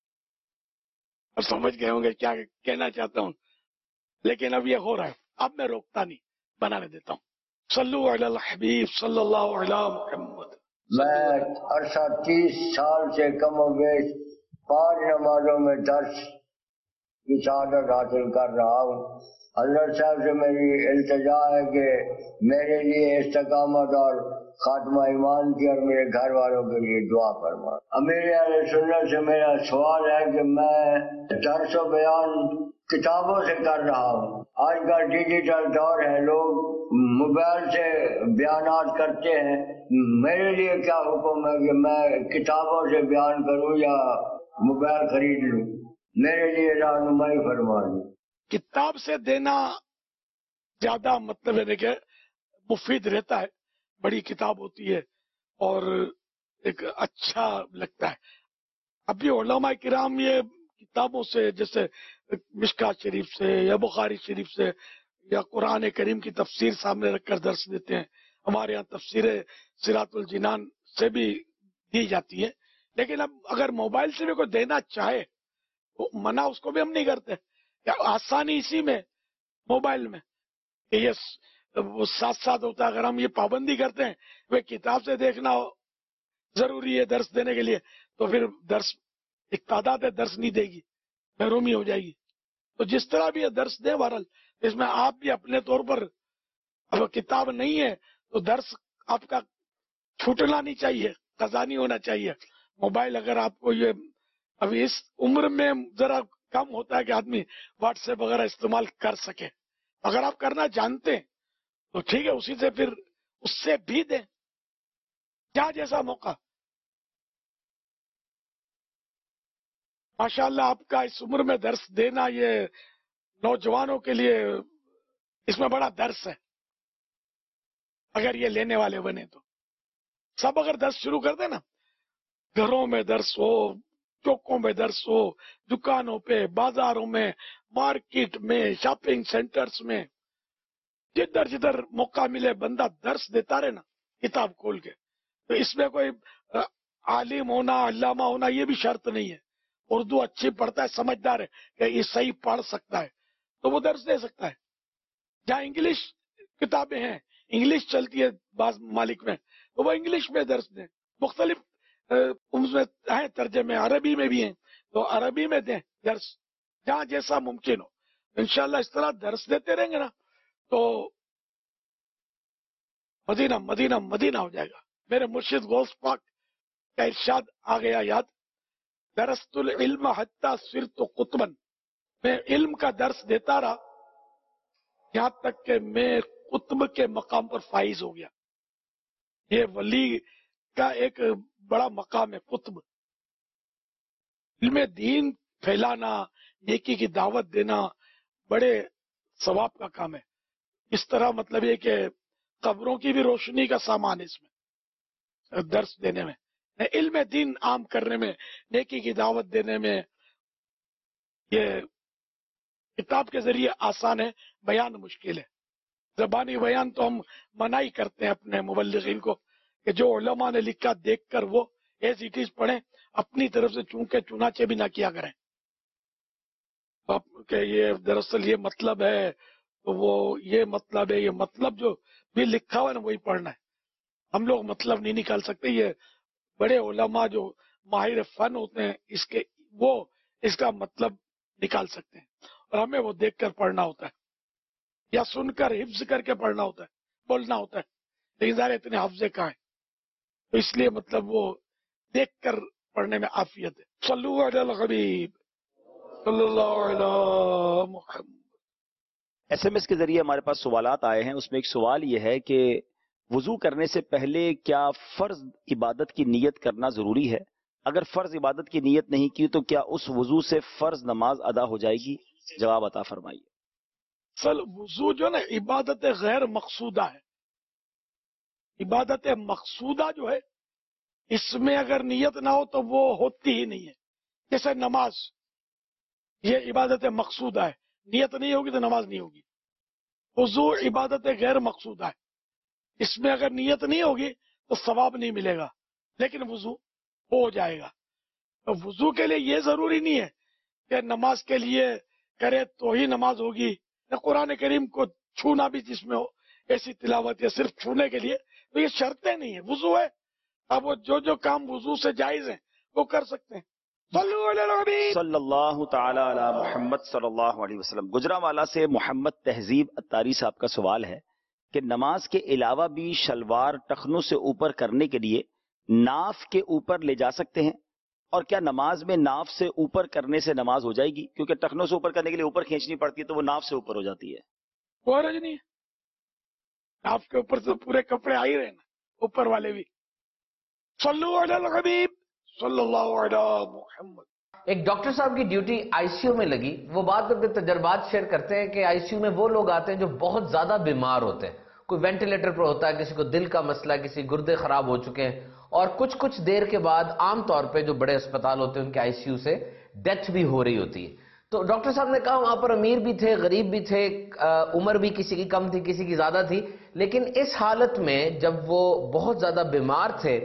और समझ गए होंगे क्या कहना चाहता हूँ, लेकिन अब ये हो रहा है, अब मैं रोकता नहीं, बनाने देता हूँ। सल्लु अला हबीब सल्लल्लाहु अलैहि मुहम्मद। मैं अरसा तीस साल से कम बेश पांच नमाजों में दर्स की शहादत हासिल कर रहा हूँ। हज़रत साहब से मेरी इल्तिजा है कि मेरे लिए इस्तिकामत और खात्मा ईमान की और मेरे घर वालों के लिए दुआ फरमा। अमीर अहले सुन्नत से मेरा सवाल है कि मैं दर्स व बयान किताबों से कर रहा हूँ। आज का डिजिटल दौर है, लोग मोबाइल से बयानात करते हैं। मेरे लिए क्या हुक्म है कि मैं किताबों से बयान करूँ या मोबाइल खरीद लूँ? मेरे लिए रहनुमाई फरमा दूँ। किताब से देना ज्यादा मतलब है कि मुफीद रहता है, बड़ी किताब होती है और एक अच्छा लगता है। अभी उलमा किराम ये किताबों से, जैसे मिशकात शरीफ से या बुखारी शरीफ से या कुरान करीम की तफसीर सामने रखकर दर्स देते हैं। हमारे यहाँ तफसीर सिरातुल जिनान से भी दी जाती है, लेकिन अब अगर मोबाइल से भी कोई देना चाहे तो मना उसको भी हम नहीं करते। या आसानी इसी में मोबाइल में ये वो साथ साथ होता है। अगर हम ये पाबंदी करते हैं वे किताब से देखना जरूरी है दर्स देने के लिए, तो फिर दर्स एक तादाद है दर्स नहीं देगी, महरूमी हो जाएगी। तो जिस तरह भी ये दर्स दे बहरहाल, इसमें आप भी अपने तौर पर, अब किताब नहीं है तो दर्स आपका छूटना नहीं चाहिए, कज़ा नहीं होना चाहिए। मोबाइल अगर आपको ये अभी इस उम्र में जरा कम होता है कि आदमी व्हाट्सएप वगैरह इस्तेमाल कर सके, अगर आप करना जानते हैं तो ठीक है, उसी से फिर उससे भी दें, क्या जैसा मौका। माशाअल्लाह आपका इस उम्र में दर्स देना ये नौजवानों के लिए इसमें बड़ा दर्स है। अगर ये लेने वाले बने तो सब अगर दर्स शुरू कर दे ना, घरों में दर्स हो, चौकों में दर्स हो, दुकानों पे, बाजारों में, मार्केट में, शॉपिंग सेंटर्स में, जिधर जिधर मौका मिले बंदा दर्स देता रहे ना किताब खोल के। तो इसमें कोई आलिम होना, अल्लामा होना ये भी शर्त नहीं है। उर्दू अच्छी पढ़ता है, समझदार है कि ये सही पढ़ सकता है तो वो दर्स दे सकता है। जहाँ इंग्लिश किताबें हैं, इंग्लिश चलती है बाज मालिक में, तो वो इंग्लिश में दर्स दें। मुख्तलिफ उसमें है तर्जमे, अरबी में भी हैं तो अरबी में दें दर्स, जहाँ जैसा मुमकिन हो। इंशाल्लाह इस तरह दर्स देते रहेंगे ना तो मदीना मदीना मदीना हो जाएगा। मेरे मुर्शिद गौस पाक का इरशाद आ गया याद, दरस्तुल इल्म हत्ता सिरतु कुतबन, मैं इल्म का दर्स देता रहा यहां तक कि मैं कुतब के मकाम पर फाइज हो गया। ये वली का एक बड़ा मकाम है, कुतब। इल्म दीन फैलाना, नेकी की दावत देना बड़े सवाब का काम है। इस तरह मतलब ये कि कब्रों की भी रोशनी का सामान है इसमें, दर्स देने में, इल्म दीन आम करने में, नेकी की दावत देने में, یہ کتاب کے ذریعے آسان ہے، بیان مشکل ہے. زبانی بیان تو ہم منائی کرتے ہیں اپنے مبلغین کو کہ جو علماء نے لکھا دیکھ کر وہ ایز اٹ از پڑھیں، اپنی طرف سے چونکہ چنانچہ بھی نہ کیا کریں کہ یہ دراصل یہ مطلب ہے تو وہ یہ مطلب ہے. یہ مطلب جو بھی لکھا ہوا ہے نا وہی پڑھنا ہے. ہم لوگ مطلب نہیں نکال سکتے. یہ بڑے علماء جو ماہر فن ہوتے ہیں اس کے وہ اس کا مطلب نکال سکتے ہیں، اور ہمیں وہ دیکھ کر پڑھنا ہوتا ہے یا سن کر حفظ کر کے پڑھنا ہوتا ہے، بولنا ہوتا ہے. لیکن ظاہر اتنے حفظے کہاں ہیں، تو اس لیے مطلب وہ دیکھ کر پڑھنے میں عافیت ہے. صلو علی الحبیب صلی اللہ علیہ محمد. ایس ایم ایس کے ذریعے ہمارے پاس سوالات آئے ہیں. اس میں ایک سوال یہ ہے کہ وضو کرنے سے پہلے کیا فرض عبادت کی نیت کرنا ضروری ہے؟ اگر فرض عبادت کی نیت نہیں کی تو کیا اس وضو سے فرض نماز ادا ہو جائے گی؟ جواب عطا فرمائیے. اصل وضو جو نا عبادت غیر مقصودہ ہے. عبادت مقصودہ جو ہے اس میں اگر نیت نہ ہو تو وہ ہوتی ہی نہیں ہے. جیسے نماز یہ عبادت مقصودہ ہے، نیت نہیں ہوگی تو نماز نہیں ہوگی. وضو عبادت غیر مقصودہ ہے، اس میں اگر نیت نہیں ہوگی تو ثواب نہیں ملے گا، لیکن وضو ہو جائے گا. تو وضو کے لیے یہ ضروری نہیں ہے کہ نماز کے لیے کرے تو ہی نماز ہوگی. قرآن کریم کو چھونا بھی جس میں ہو ایسی تلاوت یا صرف چھونے کے لیے تو یہ شرطیں نہیں ہے. وضو ہے، اب وہ جو جو کام وضو سے جائز ہیں وہ کر سکتے ہیں. صلی اللہ تعالی علی محمد صلی اللہ علیہ وسلم. گجرانوالہ سے محمد تہذیب اتاری صاحب کا سوال ہے کہ نماز کے علاوہ بھی شلوار ٹخنوں سے اوپر کرنے کے لیے ناف کے اوپر لے جا سکتے ہیں، اور کیا نماز میں ناف سے اوپر کرنے سے نماز ہو جائے گی؟ کیونکہ ٹخنوں سے اوپر کرنے کے لیے اوپر کھینچنی پڑتی ہے تو وہ ناف سے اوپر ہو جاتی ہے. کوئی حرج نہیں ہے، ناف کے اوپر سے پورے کپڑے آ ہی رہے نا، اوپر والے بھی. صلو علی الحبیب صلی اللہ علی محمد. ایک ڈاکٹر صاحب کی ڈیوٹی آئی سی یو میں لگی. وہ بات اپنے تجربات شیئر کرتے ہیں کہ آئی سی یو میں وہ لوگ آتے ہیں جو بہت زیادہ بیمار ہوتے ہیں. کوئی وینٹیلیٹر پر ہوتا ہے، کسی کو دل کا مسئلہ، کسی گردے خراب ہو چکے ہیں، اور کچھ کچھ دیر کے بعد عام طور پہ جو بڑے اسپتال ہوتے ہیں ان کے آئی سی یو سے ڈیتھ بھی ہو رہی ہوتی ہے. تو ڈاکٹر صاحب نے کہا وہاں پر امیر بھی تھے، غریب بھی تھے، عمر بھی کسی کی کم تھی کسی کی زیادہ تھی، لیکن اس حالت میں جب وہ بہت زیادہ بیمار تھے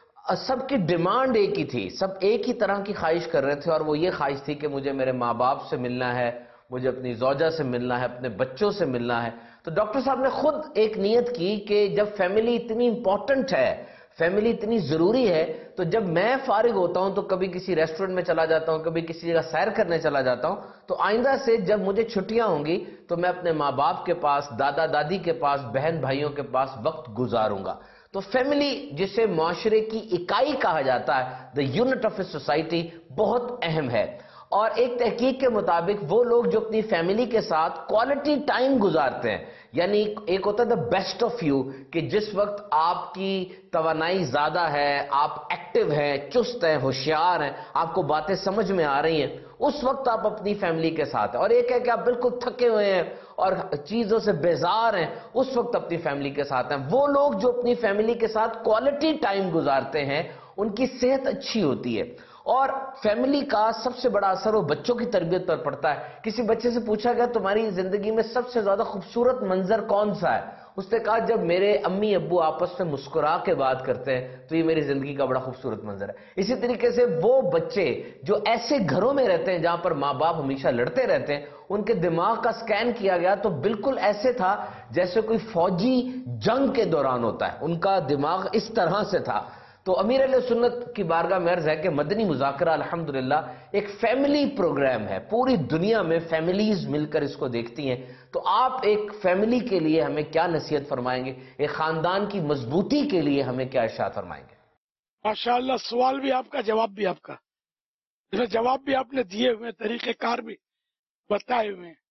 سب کی ڈیمانڈ ایک ہی تھی، سب ایک ہی طرح کی خواہش کر رہے تھے، اور وہ یہ خواہش تھی کہ مجھے میرے ماں باپ سے ملنا ہے، مجھے اپنی زوجہ سے ملنا ہے، اپنے بچوں سے ملنا ہے. تو ڈاکٹر صاحب نے خود ایک نیت کی کہ جب فیملی اتنی امپورٹنٹ ہے، فیملی اتنی ضروری ہے، تو جب میں فارغ ہوتا ہوں تو کبھی کسی ریسٹورنٹ میں چلا جاتا ہوں، کبھی کسی جگہ سیر کرنے چلا جاتا ہوں، تو آئندہ سے جب مجھے چھٹیاں ہوں گی تو میں اپنے ماں باپ کے پاس، دادا دادی کے پاس، بہن بھائیوں کے پاس وقت گزاروں گا. تو فیملی جسے معاشرے کی اکائی کہا جاتا ہے، the unit of a society, بہت اہم ہے. اور ایک تحقیق کے مطابق وہ لوگ جو اپنی فیملی کے ساتھ کوالٹی ٹائم گزارتے ہیں، یعنی ایک ہوتا ہے دا بیسٹ آف یو، کہ جس وقت آپ کی توانائی زیادہ ہے، آپ ایکٹیو ہیں، چست ہیں، ہوشیار ہیں، آپ کو باتیں سمجھ میں آ رہی ہیں، اس وقت آپ اپنی فیملی کے ساتھ ہیں. اور ایک ہے کہ آپ بالکل تھکے ہوئے ہیں اور چیزوں سے بیزار ہیں، اس وقت اپنی فیملی کے ساتھ ہیں. وہ لوگ جو اپنی فیملی کے ساتھ کوالٹی ٹائم گزارتے ہیں ان کی صحت اچھی ہوتی ہے. اور فیملی کا سب سے بڑا اثر وہ بچوں کی تربیت پر پڑتا ہے. کسی بچے سے پوچھا گیا تمہاری زندگی میں سب سے زیادہ خوبصورت منظر کون سا ہے؟ اس نے کہا جب میرے امی ابو آپس میں مسکرا کے بات کرتے ہیں تو یہ میری زندگی کا بڑا خوبصورت منظر ہے. اسی طریقے سے وہ بچے جو ایسے گھروں میں رہتے ہیں جہاں پر ماں باپ ہمیشہ لڑتے رہتے ہیں، ان کے دماغ کا سکین کیا گیا تو بالکل ایسے تھا جیسے کوئی فوجی جنگ کے دوران ہوتا ہے، ان کا دماغ اس طرح سے تھا. تو امیر علیہ سنت کی بارگاہ میں عرض ہے کہ مدنی مذاکرہ الحمدللہ ایک فیملی پروگرام ہے. پوری دنیا میں فیملیز مل کر اس کو دیکھتی ہیں. تو آپ ایک فیملی کے لیے ہمیں کیا نصیحت فرمائیں گے؟ ایک خاندان کی مضبوطی کے لیے ہمیں کیا ارشاد فرمائیں گے؟ ماشاءاللہ، سوال بھی آپ کا، جواب بھی آپ کا. اس میں جواب بھی آپ نے دیے ہوئے، طریقہ کار بھی بتائے ہوئے ہیں.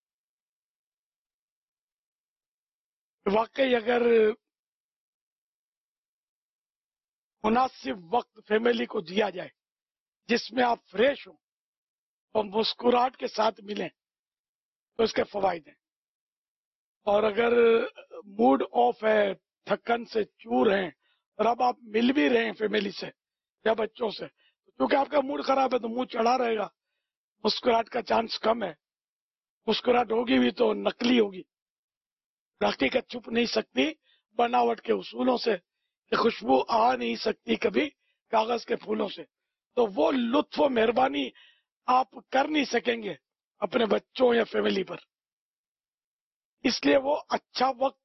واقعی اگر مناسب وقت فیملی کو دیا جائے جس میں آپ فریش ہوں اور مسکراہٹ کے ساتھ ملیں تو اس کے فوائد ہیں. اور اگر موڈ آف ہے، تھکن سے چور ہیں، اور اب آپ مل بھی رہے ہیں فیملی سے یا بچوں سے، کیونکہ آپ کا موڈ خراب ہے تو منہ چڑھا رہے گا، مسکراہٹ کا چانس کم ہے. مسکراہٹ ہوگی بھی تو نقلی ہوگی. حقیقت چھپ نہیں سکتی بناوٹ کے اصولوں سے، کہ خوشبو آ نہیں سکتی کبھی کاغذ کے پھولوں سے. تو وہ لطف و مہربانی آپ کر نہیں سکیں گے اپنے بچوں یا فیملی پر. اس لیے وہ اچھا وقت،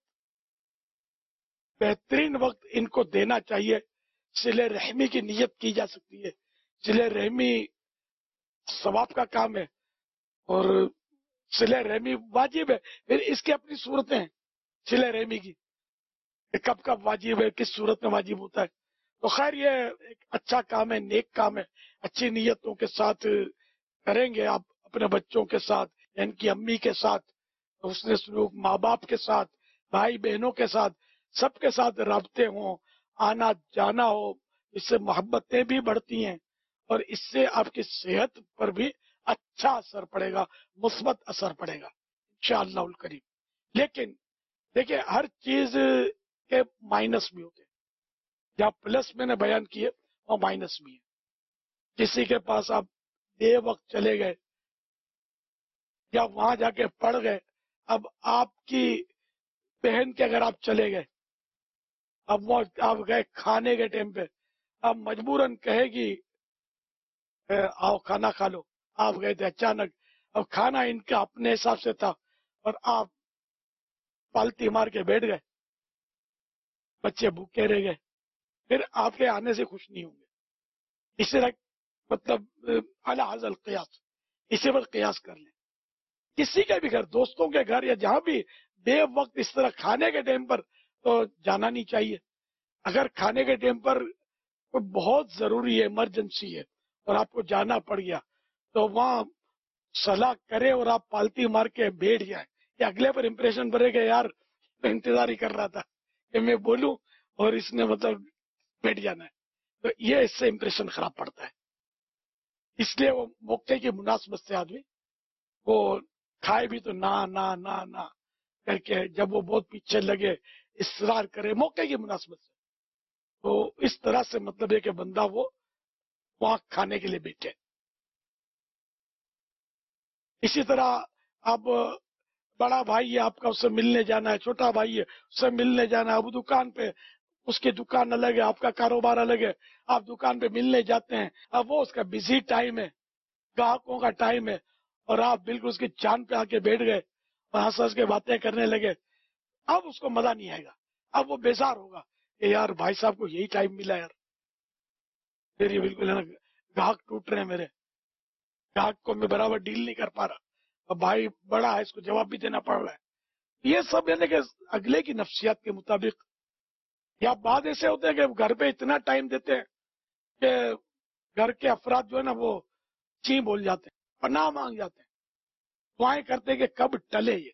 بہترین وقت ان کو دینا چاہیے. صلہ رحمی کی نیت کی جا سکتی ہے. صلہ رحمی ثواب کا کام ہے اور صلہ رحمی واجب ہے. پھر اس کی اپنی صورتیں ہیں صلہ رحمی کی، کہ کب کب واجب ہے، کس صورت میں واجب ہوتا ہے. تو خیر یہ ایک اچھا کام ہے، نیک کام ہے. اچھی نیتوں کے ساتھ کریں گے آپ اپنے بچوں کے ساتھ، ان کی امی کے ساتھ، حسن سلوک، ماں باپ کے ساتھ، بھائی بہنوں کے ساتھ، سب کے ساتھ رابطے ہوں، آنا جانا ہو. اس سے محبتیں بھی بڑھتی ہیں اور اس سے آپ کی صحت پر بھی اچھا اثر پڑے گا، مثبت اثر پڑے گا انشاءاللہ الکریم. لیکن دیکھیں ہر چیز کے مائنس بھی ہوتے ہیں. جہاں پلس میں نے بیان کیے وہ مائنس بھی ہے. کسی کے پاس آپ بے وقت چلے گئے یا وہاں جا کے پڑ گئے، اب آپ کی بہن کے اگر آپ چلے گئے، اب وہ آپ گئے کھانے کے ٹائم پہ، اب مجبوراً کہے گی آؤ کھانا کھا لو. آپ گئے تھے اچانک، اب کھانا ان کا اپنے حساب سے تھا اور آپ پالتی مار کے بیٹھ گئے، بچے بھوکے رہ گئے، پھر آپ کے آنے سے خوش نہیں ہوں گے. اس طرح مطلب اعلی حاصل قیاس، اسی پر قیاس کر لیں. کسی کے بھی گھر، دوستوں کے گھر یا جہاں بھی بے وقت اس طرح کھانے کے ٹائم پر تو جانا نہیں چاہیے. اگر کھانے کے ٹائم پر کوئی بہت ضروری ہے، ایمرجنسی ہے اور آپ کو جانا پڑ گیا تو وہاں صلاح کرے اور آپ پالتی مار کے بیٹھ جائیں. یا اگلے پر امپریشن بنے گا یار میں انتظار ہی کر رہا تھا کہ میں بولوں اور اس نے مطلب بیٹھ جانا ہے. تو یہ اس سے امپریشن خراب پڑتا ہے. اس لیے وہ موقع کی مناسبت سے آدمی وہ کھائے بھی تو نہ نہ نہ نہ کر کے، جب وہ بہت پیچھے لگے اصرار کرے موقع کی مناسبت سے، تو اس طرح سے مطلب ہے کہ بندہ وہ وہاں کھانے کے لیے بیٹھے. اسی طرح اب بڑا بھائی ہے آپ کا، اس سے ملنے جانا ہے، چھوٹا بھائی ہے اس سے ملنے جانا ہے. اب دکان پہ اس کی دکان الگ ہے، آپ کا کاروبار الگ ہے، آپ دکان پہ ملنے جاتے ہیں. اب وہ اس کا بزی ٹائم ہے، گاہکوں کا ٹائم ہے، اور آپ بالکل اس کی جان پہ آ کے بیٹھ گئے اور ہنس ہنس کے باتیں کرنے لگے. اب اس کو مزہ نہیں آئے گا. اب وہ بیزار ہوگا کہ یار بھائی صاحب کو یہی ٹائم ملا یار، پھر یہ بالکل ہے نا گاہک ٹوٹ رہے ہیں میرے، گاہک کو میں برابر ڈیل نہیں کر پا رہا، اور بھائی بڑا ہے اس کو جواب بھی دینا پڑ رہا ہے. یہ سب یعنی کہ اگلے کی نفسیات کے مطابق. یا بعد ایسے ہوتے ہیں کہ گھر پہ اتنا ٹائم دیتے ہیں کہ گھر کے افراد جو ہے نا وہ چی بول جاتے ہیں، پناہ مانگ جاتے ہیں، دعائیں کرتے ہیں کہ کب ٹلے یہ.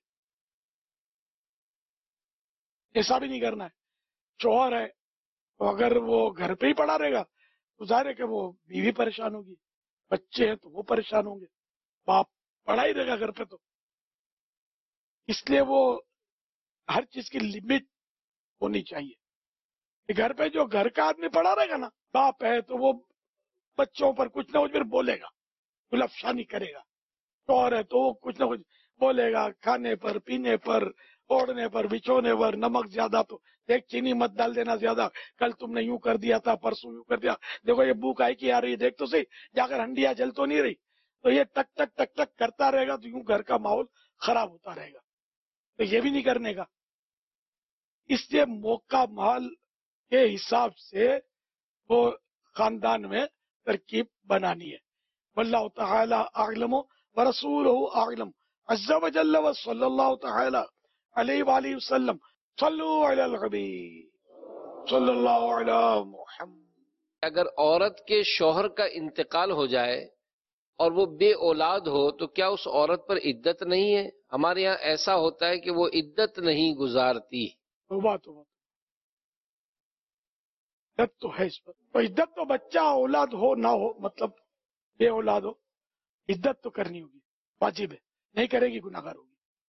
ایسا بھی نہیں کرنا ہے. شوہر ہے تو اگر وہ گھر پہ ہی پڑا رہے گا تو ظاہر ہے کہ وہ بیوی پریشان ہوگی، بچے ہیں تو وہ پریشان ہوں گے، باپ پڑا ہی رہے گا گھر پہ. تو اس لیے وہ ہر چیز کی لمٹ ہونی چاہیے. کہ گھر پہ جو گھر کا آدمی پڑا رہے گا نا، باپ ہے تو وہ بچوں پر کچھ نہ کچھ پھر بولے گا، گلفشانی کرے گا. شوہر ہے تو وہ کچھ نہ کچھ بولے گا، کھانے پر، پینے پر، اوڑھنے پر، بچھونے پر. نمک زیادہ تو دیکھ چینی مت ڈال دینا زیادہ، کل تم نے یوں کر دیا تھا، پرسوں یوں کر دیا، دیکھو یہ بو کائی کی آ رہی ہے، دیکھ تو صحیح جا کر ہنڈیا جل تو نہیں رہی. تو یہ ٹک ٹک ٹک ٹک کرتا رہے گا تو یوں گھر کا ماحول خراب ہوتا رہے گا. تو یہ بھی نہیں کرنے کا. اس لیے موقع محل کے حساب سے وہ خاندان میں ترکیب بنانی ہے. واللہ تعالی اعلم ورسولہ اعلم عز وجل وصلی اللہ تعالی علیہ وآلہ وسلم. صلو علی الحبیب صلی اللہ علی محمد. اگر عورت کے شوہر کا انتقال ہو جائے اور وہ بے اولاد ہو تو کیا اس عورت پر عدت نہیں ہے؟ ہمارے یہاں ایسا ہوتا ہے کہ وہ عدت نہیں گزارتی. توبہ توبہ، عدت تو ہے اس پر. تو عدت تو بچہ اولاد ہو نہ ہو، مطلب بے اولاد ہو، عدت تو کرنی ہوگی، واجب ہے. نہیں کرے گی گناہ گار ہوگی.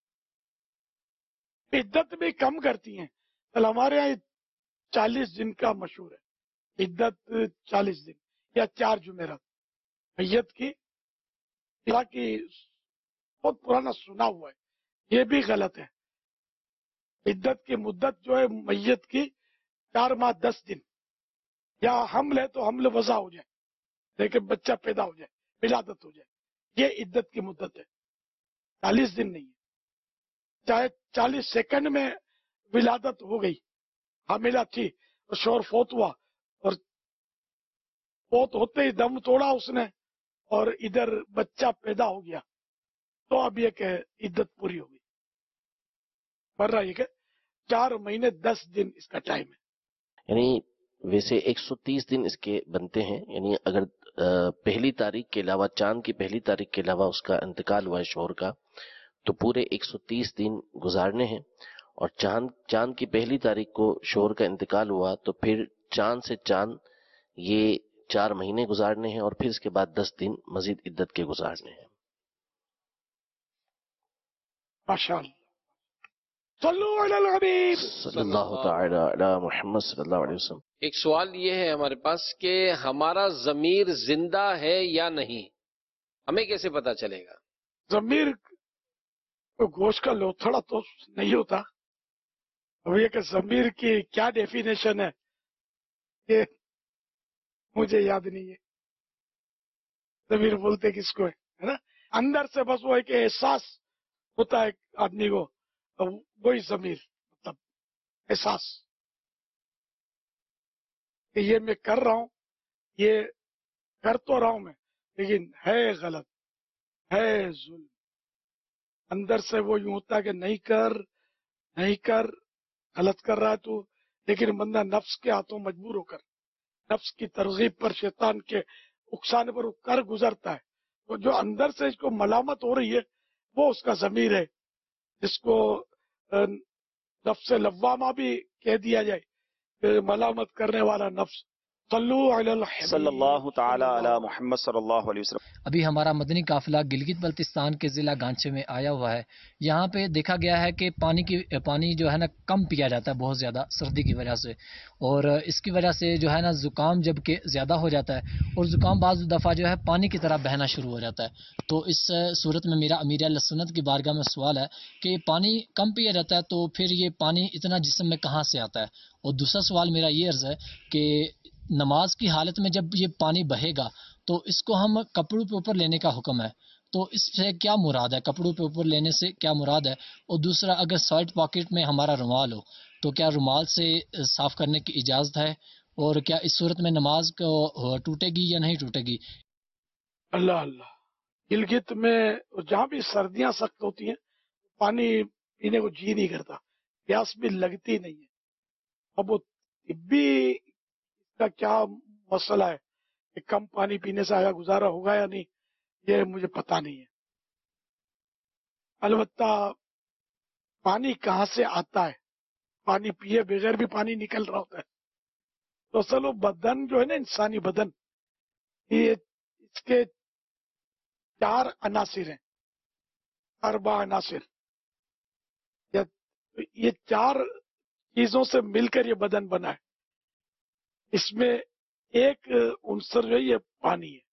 عدت بھی کم کرتی ہیں. کل ہمارے یہاں چالیس دن کا مشہور ہے، عدت چالیس دن یا چار جمعرات میت کی हालांकि बहुत पुराना सुना हुआ है, ये भी गलत है। इद्दत की मुद्दत जो है मैयत की चार माह दस दिन, या हमल है तो हमल वजह हो जाए, लेकिन बच्चा पैदा हो जाए, विलादत हो जाए, ये इद्दत की मुद्दत है, चालीस दिन नहीं है। चाहे चालीस सेकंड में विलादत हो गई, हामिला थी और शोर फोत हुआ और फोत होते ही दम तोड़ा उसने और इधर बच्चा पैदा हो गया, तो अब ये कि इद्दत पूरी होगी, वरना ये कि चार महीने दस दिन इसका टाइम है। यानी वैसे एक सौ तीस दिन इसके बनते हैं, यानी अगर अ, पहली तारीख के अलावा, चांद की पहली तारीख के अलावा उसका इंतकाल हुआ है शोहर का, तो पूरे एक सौ तीस दिन गुजारने हैं। और चांद चांद की पहली तारीख को शोहर का इंतकाल हुआ तो फिर चांद से चांद ये चार महीने गुजारने हैं, और फिर इसके बाद दस दिन मजीद इद्दत के गुजारने हैं। माशाअल्लाह, सल्लु अलल हबीब सल्लल्लाहु तआला अला मुहम्मद सल्लल्लाहु अलैहि वसल्लम। एक सवाल ये है हमारे पास कि हमारा जमीर जिंदा है या नहीं, हमें कैसे पता चलेगा? जमीर तो गोश्त का लोथड़ा तो नहीं होता। अब ये कि जमीर की क्या डेफिनेशन है ये मुझे याद नहीं है। जमीर बोलते किसको है, है ना? अंदर से बस वो एक एहसास होता है आदमी को, तो वही जमीर, मतलब एहसास कि ये मैं कर रहा हूं, ये कर तो रहा हूं मैं, लेकिन है गलत, है जुल्म। अंदर से वो यूं होता है कि नहीं कर नहीं कर, गलत कर रहा है तू, लेकिन बंदा नफ्स के हाथों मजबूर होकर, नफ्स की तरगीब पर, शैतान के उकसाने पर वो कर गुजरता है। तो जो अंदर से इसको मलामत हो रही है वो उसका जमीर है, जिसको नफ्स लव्वामा भी कह दिया जाए, मलामत करने वाला नफ्स। सल्लल्लाहु ताला अला मुहम्मद सल्लल्लाहु अलैहि वसल्लम। अभी हमारा मदनी काफिला गिलगित बल्तिस्तान के जिला गांचे में आया हुआ है। यहाँ पे देखा गया है कि पानी की पानी जो है ना कम पिया जाता है बहुत ज़्यादा सर्दी की वजह से, और इसकी वजह से जो है ना ज़ुकाम जब के ज़्यादा हो जाता है, और ज़ुकाम बाज़ दफ़ा जो है पानी की तरह बहना शुरू हो जाता है। तो इस सूरत में मेरा अमीर अहले सुन्नत की बारगाह में सवाल है कि पानी कम पिया जाता है तो फिर ये पानी इतना जिस्म में कहाँ से आता है? और दूसरा सवाल मेरा ये अर्ज़ है कि नमाज की हालत में जब ये पानी बहेगा तो इसको हम कपड़ों पे ऊपर लेने का हुक्म है, तो इससे क्या मुराद है? कपड़ों पे ऊपर लेने से क्या मुराद है? और दूसरा, अगर साइड पॉकेट में हमारा रुमाल हो तो क्या रुमाल से साफ करने की इजाजत है? और क्या इस सूरत में नमाज को टूटेगी या नहीं टूटेगी? अल्लाह अल्लाह, गिलगित में जहाँ भी सर्दियां सख्त होती हैं पानी पीने को जी नहीं करता, प्यास भी लगती नहीं है। अब वो तिब्बी का क्या मसला है कि कम पानी पीने से आया गुजारा होगा या नहीं, ये मुझे पता नहीं है। अलबत्ता पानी कहाँ से आता है, पानी पिए बगैर भी पानी निकल रहा होता है। तो असल बदन जो है ना, इंसानी बदन, ये इसके चार अनासिर हैं, अरबा अनासिर, ये चार चीजों से मिलकर ये बदन बना है। इसमें एक उनसर जो है ये पानी है।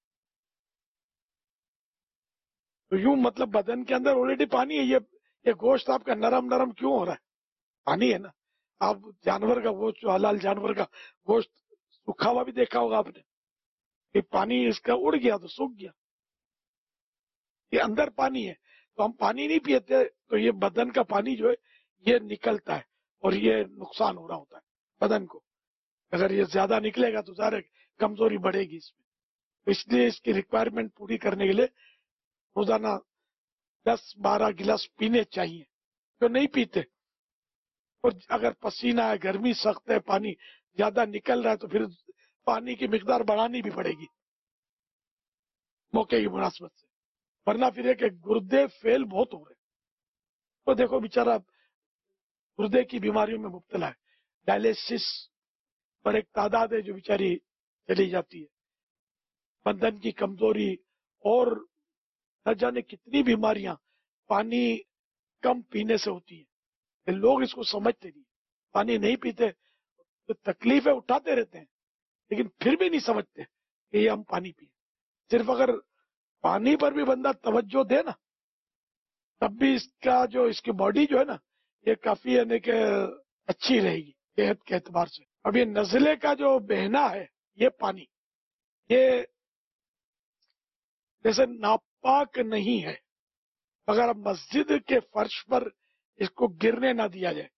तो यूं मतलब बदन के अंदर ऑलरेडी पानी है। ये ये गोश्त आपका नरम नरम क्यों हो रहा है? पानी है ना। आप जानवर का गोश्त, हलाल जानवर का गोश्त सूखा हुआ भी देखा होगा आपने, कि पानी इसका उड़ गया तो सूख गया, ये अंदर पानी है। तो हम पानी नहीं पीते तो ये बदन का पानी जो है ये निकलता है और ये नुकसान हो रहा होता है बदन को। अगर ये ज्यादा निकलेगा तो ज़ाहिर कमजोरी बढ़ेगी इसमें। तो इसलिए इसकी रिक्वायरमेंट पूरी करने के लिए रोजाना दस बारह गिलास पीने चाहिए। जो नहीं पीते, और अगर पसीना है, गर्मी सख्त है, पानी ज्यादा निकल रहा है, तो फिर पानी की मिकदार बढ़ानी भी पड़ेगी मौके की मुनासबत से, वरना फिर एक गुर्दे फेल बहुत हो रहे। तो देखो बेचारा गुर्दे की बीमारियों में मुब्तला है, डायलिसिस पर एक तादाद है जो बेचारी चली जाती है, बदन की कमजोरी और न जाने कितनी बीमारियां पानी कम पीने से होती है। लोग इसको समझते नहीं, पानी नहीं पीते तो तकलीफें उठाते रहते हैं, लेकिन फिर भी नहीं समझते कि ये हम पानी पिए। सिर्फ अगर پانی پر بھی بندہ توجہ دے نا تب بھی اس کا جو اس کی باڈی جو ہے نا یہ کافی یعنی کہ اچھی رہے گی صحت کے اعتبار سے. اب یہ نزلے کا جو بہنا ہے یہ پانی یہ جیسے ناپاک نہیں ہے مگر اب مسجد کے فرش پر اس کو گرنے نہ دیا جائے.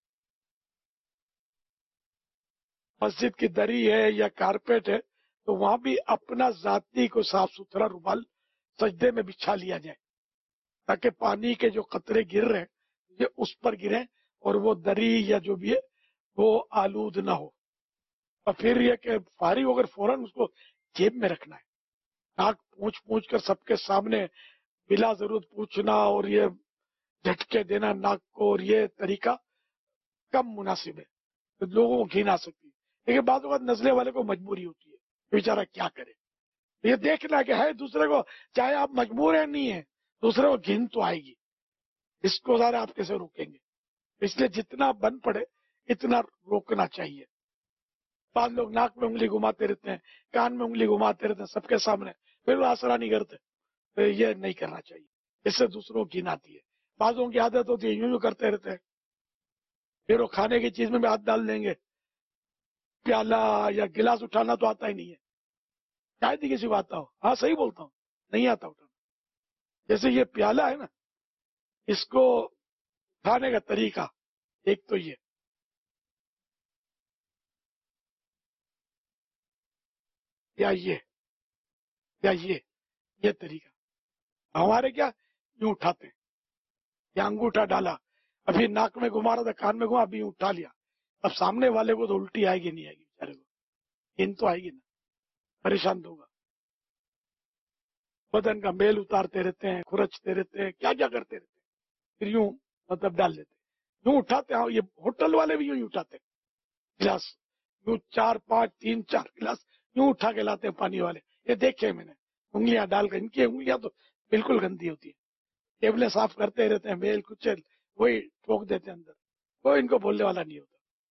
مسجد کی دری ہے یا کارپیٹ ہے تو وہاں بھی اپنا ذاتی کو صاف ستھرا رومال سجدے میں بچھا لیا جائے تاکہ پانی کے جو قطرے گر رہے ہیں یہ اس پر گریں اور وہ دری یا جو بھی ہے وہ آلود نہ ہو. اور پھر یہ کہ فارغ ہو کر فوراً اس کو جیب میں رکھنا ہے. ناک پوچھ پوچھ کر سب کے سامنے بلا ضرورت پوچھنا اور یہ جھٹکے دینا ناک کو اور یہ طریقہ کم مناسب ہے تو لوگوں کو گھن آ سکتی ہے. لیکن بعض اوقات نزلے والے کو مجبوری ہوتی ہے بیچارہ کیا کرے. یہ دیکھنا کہ ہے دوسرے کو چاہے آپ مجبور ہیں نہیں ہیں دوسرے کو گھن تو آئے گی. اس کو ذرا آپ کیسے روکیں گے؟ اس لیے جتنا بن پڑے اتنا روکنا چاہیے. بعض لوگ ناک میں انگلی گھماتے رہتے ہیں کان میں انگلی گھماتے رہتے ہیں سب کے سامنے پھر وہ آسرا نہیں کرتے. تو یہ نہیں کرنا چاہیے اس سے دوسروں کی گھن آتی ہے. بعضوں کی عادت ہوتی ہے یوں یوں کرتے رہتے ہیں پھر وہ کھانے کی چیز میں بھی ہاتھ ڈال دیں گے. پیالہ یا گلاس اٹھانا تو آتا ہی نہیں ہے. شاید ہی کسی کو آتا ہو. ہاں صحیح بولتا ہوں نہیں آتا اٹھانا. جیسے یہ پیالہ ہے نا اس کو اٹھانے کا طریقہ ایک تو یہ یا یہ یا یہ یہ طریقہ ہمارے کیا یوں اٹھاتے ہیں یا انگوٹھا ڈالا ابھی ناک میں گھما رہا تھا کان میں گھما ابھی یوں اٹھا لیا. اب سامنے والے کو تو الٹی آئے گی نہیں آئے گی بیچارے کو ان تو آئے گی نا پریشان تو ہوگا. بدن کا میل اتارتے رہتے ہیں کھرچتے رہتے ہیں کیا کیا کرتے رہتے ہیں پھر یوں مطلب ڈال دیتے یوں اٹھاتے ہیں. یہ ہوٹل والے بھی یوں ہی اٹھاتے ہیں گلاس یوں چار پانچ تین چار گلاس یوں اٹھا کے لاتے ہیں پانی والے. یہ دیکھے میں نے انگلیاں ڈال کر ان کی انگلیاں تو بالکل گندی ہوتی ہے. ٹیبلیں صاف کرتے رہتے ہیں میل کچل وہی ٹھوک دیتے ہیں اندر. کوئی ان کو بولنے والا نہیں ہوتا.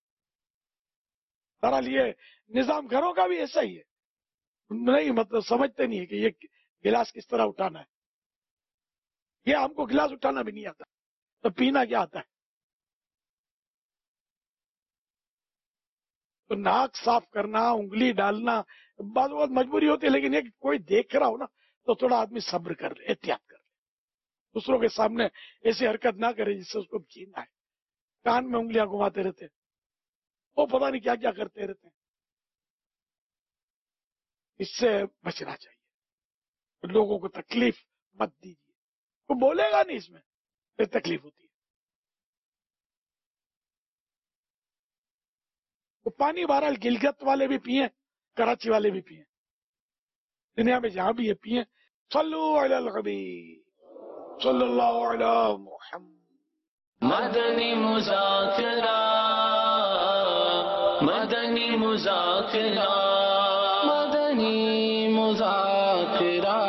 بہرحال یہ نظام گھروں کا بھی ایسا ہی ہے. نہیں مطلب سمجھتے نہیں ہے کہ یہ گلاس کس طرح اٹھانا ہے. یہ ہم کو گلاس اٹھانا بھی نہیں آتا تو پینا کیا آتا ہے. تو ناک صاف کرنا انگلی ڈالنا بعض بہت مجبوری ہوتی ہے لیکن یہ کوئی دیکھ رہا ہو نا تو تھوڑا آدمی صبر کر لے احتیاط کر لے. دوسروں کے سامنے ایسی حرکت نہ کرے جس سے اس کو جینا ہے. کان میں انگلیاں گھماتے رہتے وہ پتہ نہیں کیا کیا کرتے رہتے ہیں. اس سے بچنا چاہیے. لوگوں کو تکلیف مت دیجیے. وہ بولے گا نہیں اس میں پھر تکلیف ہوتی ہے. وہ پانی بہرحال گلگت والے بھی پیئیں کراچی والے بھی پیئیں دنیا میں جہاں بھی یہ پیئیں. صلو علی الحبیب صلی اللہ علی محمد. مدنی مذاکرہ مدنی مذاکرہ مدنی مذاکرہ